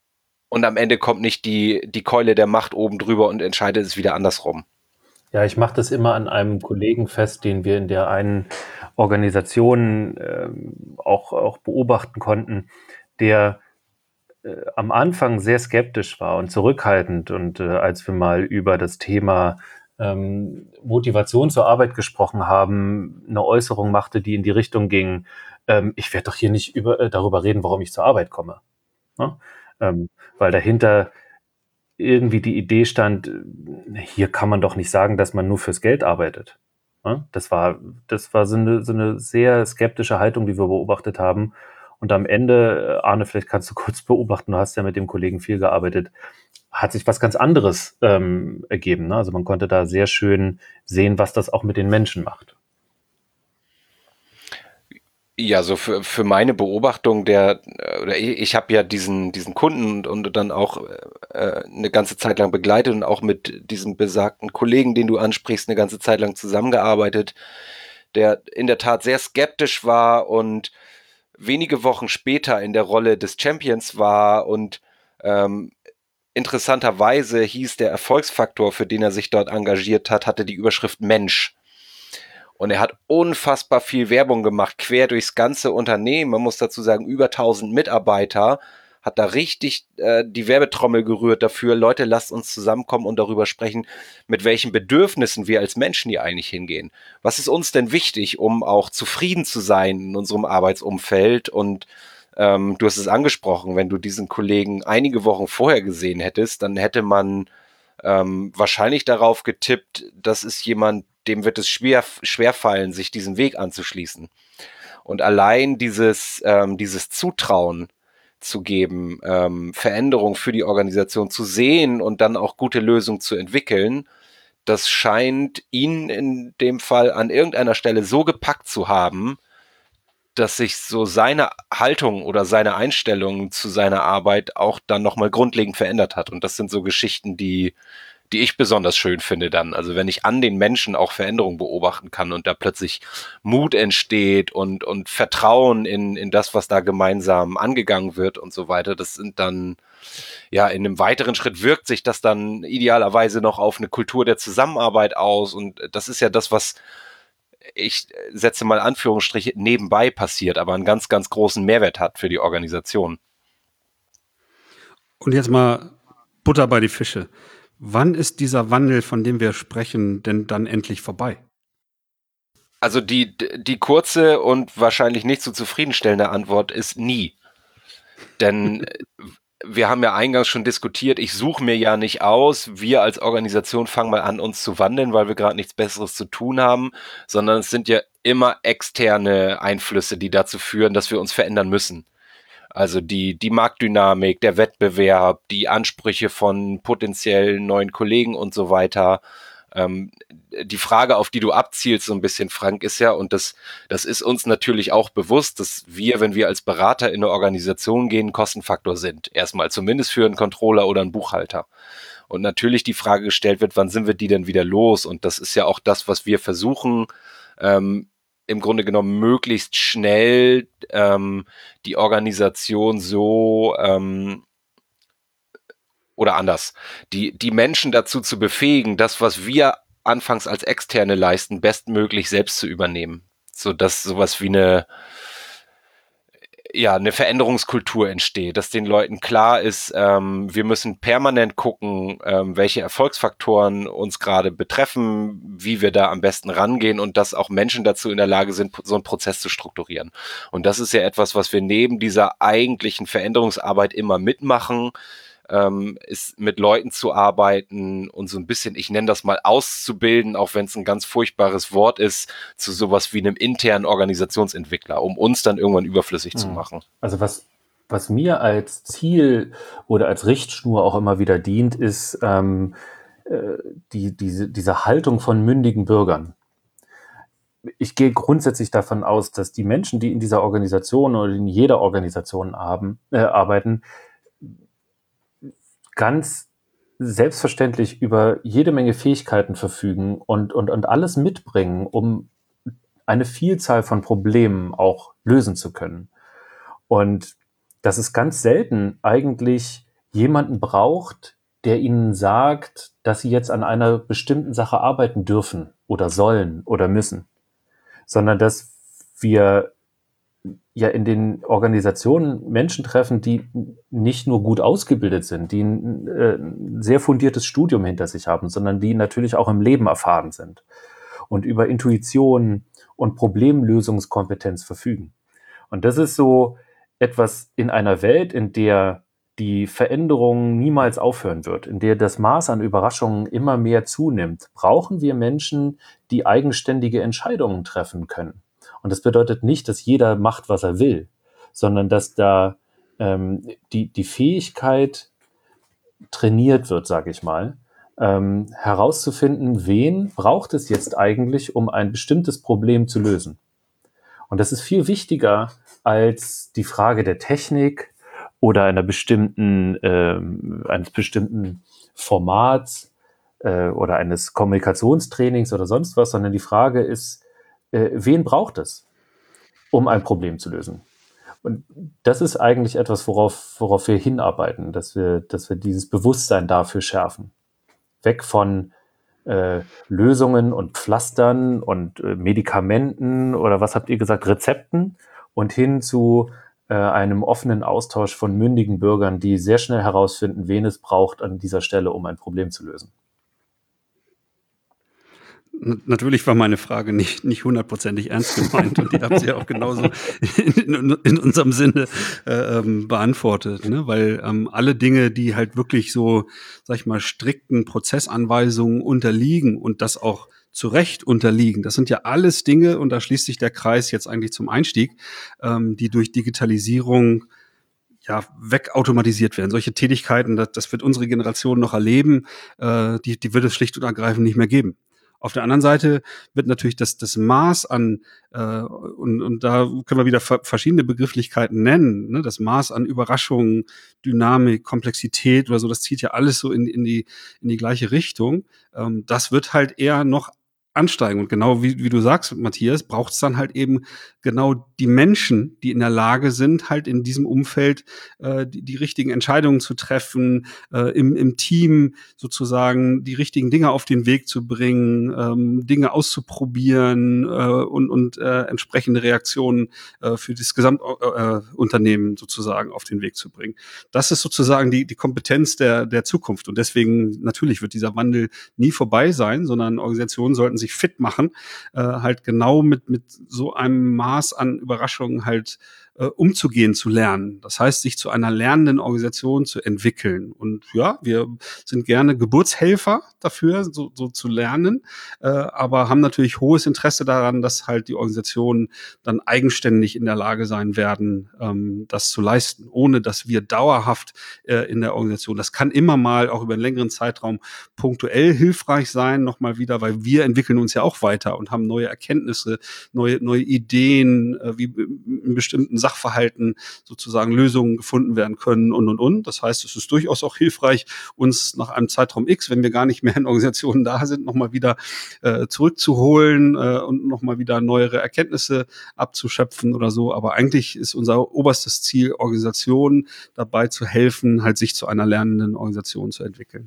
Und am Ende kommt nicht die, die Keule der Macht oben drüber und entscheidet es wieder andersrum. Ja, ich mache das immer an einem Kollegen fest, den wir in der einen Organisation äh, auch, auch beobachten konnten, der äh, am Anfang sehr skeptisch war und zurückhaltend. Und äh, als wir mal über das Thema ähm, Motivation zur Arbeit gesprochen haben, eine Äußerung machte, die in die Richtung ging, ähm, ich werde doch hier nicht über, äh, darüber reden, warum ich zur Arbeit komme. Ja? Ähm, weil dahinter irgendwie die Idee stand, hier kann man doch nicht sagen, dass man nur fürs Geld arbeitet. Ja? Das war, das war so eine, so eine sehr skeptische Haltung, die wir beobachtet haben. Und am Ende, Arne, vielleicht kannst du kurz beobachten, du hast ja mit dem Kollegen viel gearbeitet, hat sich was ganz anderes ähm, ergeben. Ne? Also man konnte da sehr schön sehen, was das auch mit den Menschen macht. Ja, so für, für meine Beobachtung der, oder ich, ich habe ja diesen, diesen Kunden und, und dann auch äh, eine ganze Zeit lang begleitet und auch mit diesem besagten Kollegen, den du ansprichst, eine ganze Zeit lang zusammengearbeitet, der in der Tat sehr skeptisch war und wenige Wochen später in der Rolle des Champions war und ähm, interessanterweise hieß der Erfolgsfaktor, für den er sich dort engagiert hat, hatte die Überschrift Mensch. Und er hat unfassbar viel Werbung gemacht, quer durchs ganze Unternehmen. Man muss dazu sagen, über tausend Mitarbeiter, hat da richtig äh, die Werbetrommel gerührt dafür, Leute, lasst uns zusammenkommen und darüber sprechen, mit welchen Bedürfnissen wir als Menschen hier eigentlich hingehen. Was ist uns denn wichtig, um auch zufrieden zu sein in unserem Arbeitsumfeld? Und ähm, du hast es angesprochen, wenn du diesen Kollegen einige Wochen vorher gesehen hättest, dann hätte man ähm, wahrscheinlich darauf getippt, das ist jemand, dem wird es schwer, schwer fallen, sich diesen Weg anzuschließen. Und allein dieses, ähm, dieses Zutrauen zu geben, ähm, Veränderung für die Organisation zu sehen und dann auch gute Lösungen zu entwickeln, das scheint ihn in dem Fall an irgendeiner Stelle so gepackt zu haben, dass sich so seine Haltung oder seine Einstellung zu seiner Arbeit auch dann nochmal grundlegend verändert hat. Und das sind so Geschichten, die die ich besonders schön finde dann. Also wenn ich an den Menschen auch Veränderungen beobachten kann und da plötzlich Mut entsteht und, und Vertrauen in, in das, was da gemeinsam angegangen wird und so weiter, das sind dann, ja, in einem weiteren Schritt wirkt sich das dann idealerweise noch auf eine Kultur der Zusammenarbeit aus. Und das ist ja das, was ich setze mal Anführungsstriche nebenbei passiert, aber einen ganz, ganz großen Mehrwert hat für die Organisation. Und jetzt mal Butter bei die Fische. Wann ist dieser Wandel, von dem wir sprechen, denn dann endlich vorbei? Also die, die kurze und wahrscheinlich nicht so zufriedenstellende Antwort ist nie. Denn wir haben ja eingangs schon diskutiert, ich suche mir ja nicht aus, wir als Organisation fangen mal an, uns zu wandeln, weil wir gerade nichts Besseres zu tun haben, sondern es sind ja immer externe Einflüsse, die dazu führen, dass wir uns verändern müssen. Also die, die Marktdynamik, der Wettbewerb, die Ansprüche von potenziellen neuen Kollegen und so weiter. Ähm, die Frage, auf die du abzielst so ein bisschen, Frank, ist ja, und das, das ist uns natürlich auch bewusst, dass wir, wenn wir als Berater in eine Organisation gehen, ein Kostenfaktor sind. Erstmal zumindest für einen Controller oder einen Buchhalter. Und natürlich die Frage gestellt wird, wann sind wir die denn wieder los? Und das ist ja auch das, was wir versuchen, ähm, im Grunde genommen möglichst schnell ähm, die Organisation so ähm, oder anders, die, die Menschen dazu zu befähigen, das, was wir anfangs als Externe leisten, bestmöglich selbst zu übernehmen. Sodass sowas wie eine ja, eine Veränderungskultur entsteht, dass den Leuten klar ist, ähm, wir müssen permanent gucken, ähm, welche Erfolgsfaktoren uns gerade betreffen, wie wir da am besten rangehen und dass auch Menschen dazu in der Lage sind, so einen Prozess zu strukturieren. Und das ist ja etwas, was wir neben dieser eigentlichen Veränderungsarbeit immer mitmachen, ähm, ist mit Leuten zu arbeiten und so ein bisschen, ich nenne das mal auszubilden, auch wenn es ein ganz furchtbares Wort ist, zu sowas wie einem internen Organisationsentwickler, um uns dann irgendwann überflüssig mhm. zu machen. Also was, was mir als Ziel oder als Richtschnur auch immer wieder dient, ist ähm, äh, die, diese, diese Haltung von mündigen Bürgern. Ich gehe grundsätzlich davon aus, dass die Menschen, die in dieser Organisation oder in jeder Organisation haben, äh, arbeiten, ganz selbstverständlich über jede Menge Fähigkeiten verfügen und, und, und alles mitbringen, um eine Vielzahl von Problemen auch lösen zu können. Und dass es ganz selten eigentlich jemanden braucht, der ihnen sagt, dass sie jetzt an einer bestimmten Sache arbeiten dürfen oder sollen oder müssen, sondern dass wir ja in den Organisationen Menschen treffen, die nicht nur gut ausgebildet sind, die ein, äh, ein sehr fundiertes Studium hinter sich haben, sondern die natürlich auch im Leben erfahren sind und über Intuition und Problemlösungskompetenz verfügen. Und das ist so etwas in einer Welt, in der die Veränderung niemals aufhören wird, in der das Maß an Überraschungen immer mehr zunimmt, brauchen wir Menschen, die eigenständige Entscheidungen treffen können. Und das bedeutet nicht, dass jeder macht, was er will, sondern dass da ähm, die, die Fähigkeit trainiert wird, sage ich mal, ähm, herauszufinden, wen braucht es jetzt eigentlich, um ein bestimmtes Problem zu lösen. Und das ist viel wichtiger als die Frage der Technik oder einer bestimmten, ähm, eines bestimmten Formats äh, oder eines Kommunikationstrainings oder sonst was, sondern die Frage ist, äh, wen braucht es, um ein Problem zu lösen? Und das ist eigentlich etwas, worauf, worauf wir hinarbeiten, dass wir, dass wir dieses Bewusstsein dafür schärfen. Weg von äh, Lösungen und Pflastern und äh, Medikamenten oder was habt ihr gesagt, Rezepten und hin zu äh, einem offenen Austausch von mündigen Bürgern, die sehr schnell herausfinden, wen es braucht an dieser Stelle, um ein Problem zu lösen. Natürlich war meine Frage nicht nicht hundertprozentig ernst gemeint und die habt ihr auch genauso in, in unserem Sinne äh, ähm, beantwortet, ne? Weil ähm, alle Dinge, die halt wirklich so, sag ich mal, strikten Prozessanweisungen unterliegen und das auch zu Recht unterliegen, das sind ja alles Dinge, und da schließt sich der Kreis jetzt eigentlich zum Einstieg, ähm, die durch Digitalisierung ja, wegautomatisiert werden. Solche Tätigkeiten, das, das wird unsere Generation noch erleben, äh, die, die wird es schlicht und ergreifend nicht mehr geben. Auf der anderen Seite wird natürlich das, das Maß an, äh, und, und da können wir wieder verschiedene Begrifflichkeiten nennen, ne? Das Maß an Überraschungen, Dynamik, Komplexität oder so, das zieht ja alles so in, in, die, in die gleiche Richtung. Ähm, das wird halt eher noch ansteigen. Und genau wie, wie du sagst, Matthias, braucht es dann halt eben genau die Menschen, die in der Lage sind, halt in diesem Umfeld äh, die, die richtigen Entscheidungen zu treffen, äh, im, im Team sozusagen die richtigen Dinge auf den Weg zu bringen, ähm, Dinge auszuprobieren äh, und, und äh, entsprechende Reaktionen äh, für das Gesamtunternehmen äh, sozusagen auf den Weg zu bringen. Das ist sozusagen die, die Kompetenz der, der Zukunft. Und deswegen natürlich wird dieser Wandel nie vorbei sein, sondern Organisationen sollten sich fit machen, äh, halt genau mit, mit so einem Maß an Überraschungen halt äh, umzugehen, zu lernen. Das heißt, sich zu einer lernenden Organisation zu entwickeln. Und ja, wir sind gerne Geburtshelfer dafür, so, so zu lernen, äh, aber haben natürlich hohes Interesse daran, dass halt die Organisationen dann eigenständig in der Lage sein werden, ähm, das zu leisten, ohne dass wir dauerhaft äh, in der Organisation, das kann immer mal auch über einen längeren Zeitraum punktuell hilfreich sein, nochmal wieder, weil wir entwickeln uns ja auch weiter und haben neue Erkenntnisse, neue, neue Ideen, äh, wie in bestimmten Sachverhalten sozusagen Lösungen gefunden werden können und, und, und. Das heißt, es ist durchaus auch hilfreich, uns nach einem Zeitraum X, wenn wir gar nicht mehr in Organisationen da sind, nochmal wieder äh, zurückzuholen äh, und nochmal wieder neuere Erkenntnisse abzuschöpfen oder so. Aber eigentlich ist unser oberstes Ziel, Organisationen dabei zu helfen, halt sich zu einer lernenden Organisation zu entwickeln.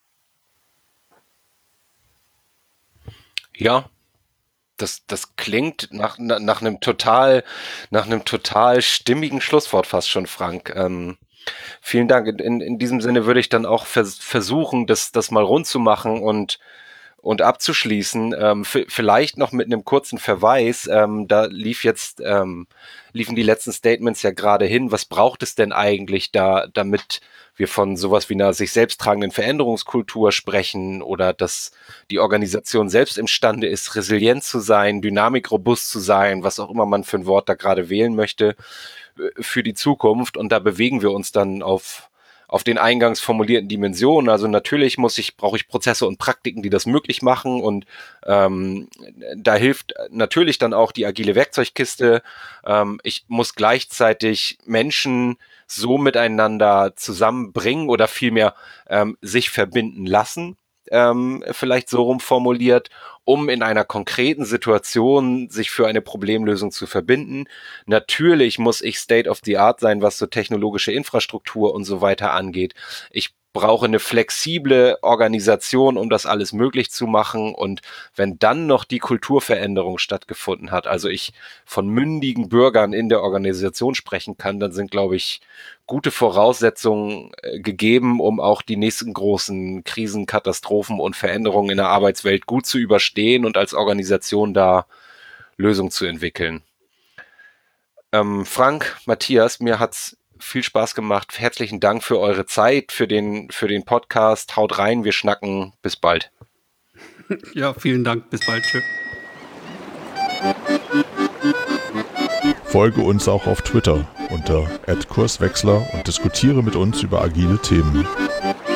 Ja, das, das klingt nach, nach einem total, nach einem total stimmigen Schlusswort fast schon, Frank. Ähm, vielen Dank. In, in diesem Sinne würde ich dann auch vers- versuchen, das, das mal rund zu machen und, und abzuschließen. Ähm, f- vielleicht noch mit einem kurzen Verweis. Ähm, da lief jetzt, ähm, liefen die letzten Statements ja gerade hin. Was braucht es denn eigentlich da, damit wir von sowas wie einer sich selbst tragenden Veränderungskultur sprechen oder dass die Organisation selbst imstande ist, resilient zu sein, dynamikrobust zu sein, was auch immer man für ein Wort da gerade wählen möchte, für die Zukunft. Und da bewegen wir uns dann auf, auf den eingangs formulierten Dimensionen. Also natürlich muss ich, brauche ich Prozesse und Praktiken, die das möglich machen. Und ähm, da hilft natürlich dann auch die agile Werkzeugkiste. Ähm, ich muss gleichzeitig Menschen so miteinander zusammenbringen oder vielmehr ähm, sich verbinden lassen, ähm, vielleicht so rum formuliert, um in einer konkreten Situation sich für eine Problemlösung zu verbinden. Natürlich muss ich State of the Art sein, was so technologische Infrastruktur und so weiter angeht. Ich brauche eine flexible Organisation, um das alles möglich zu machen. Und wenn dann noch die Kulturveränderung stattgefunden hat, also ich von mündigen Bürgern in der Organisation sprechen kann, dann sind, glaube ich, gute Voraussetzungen äh, gegeben, um auch die nächsten großen Krisen, Katastrophen und Veränderungen in der Arbeitswelt gut zu überstehen und als Organisation da Lösungen zu entwickeln. Ähm, Frank, Matthias, mir hat's viel Spaß gemacht. Herzlichen Dank für eure Zeit, für den, für den Podcast. Haut rein, wir schnacken. Bis bald. Ja, vielen Dank. Bis bald. Tschö. Folge uns auch auf Twitter unter at kurswechsler und diskutiere mit uns über agile Themen.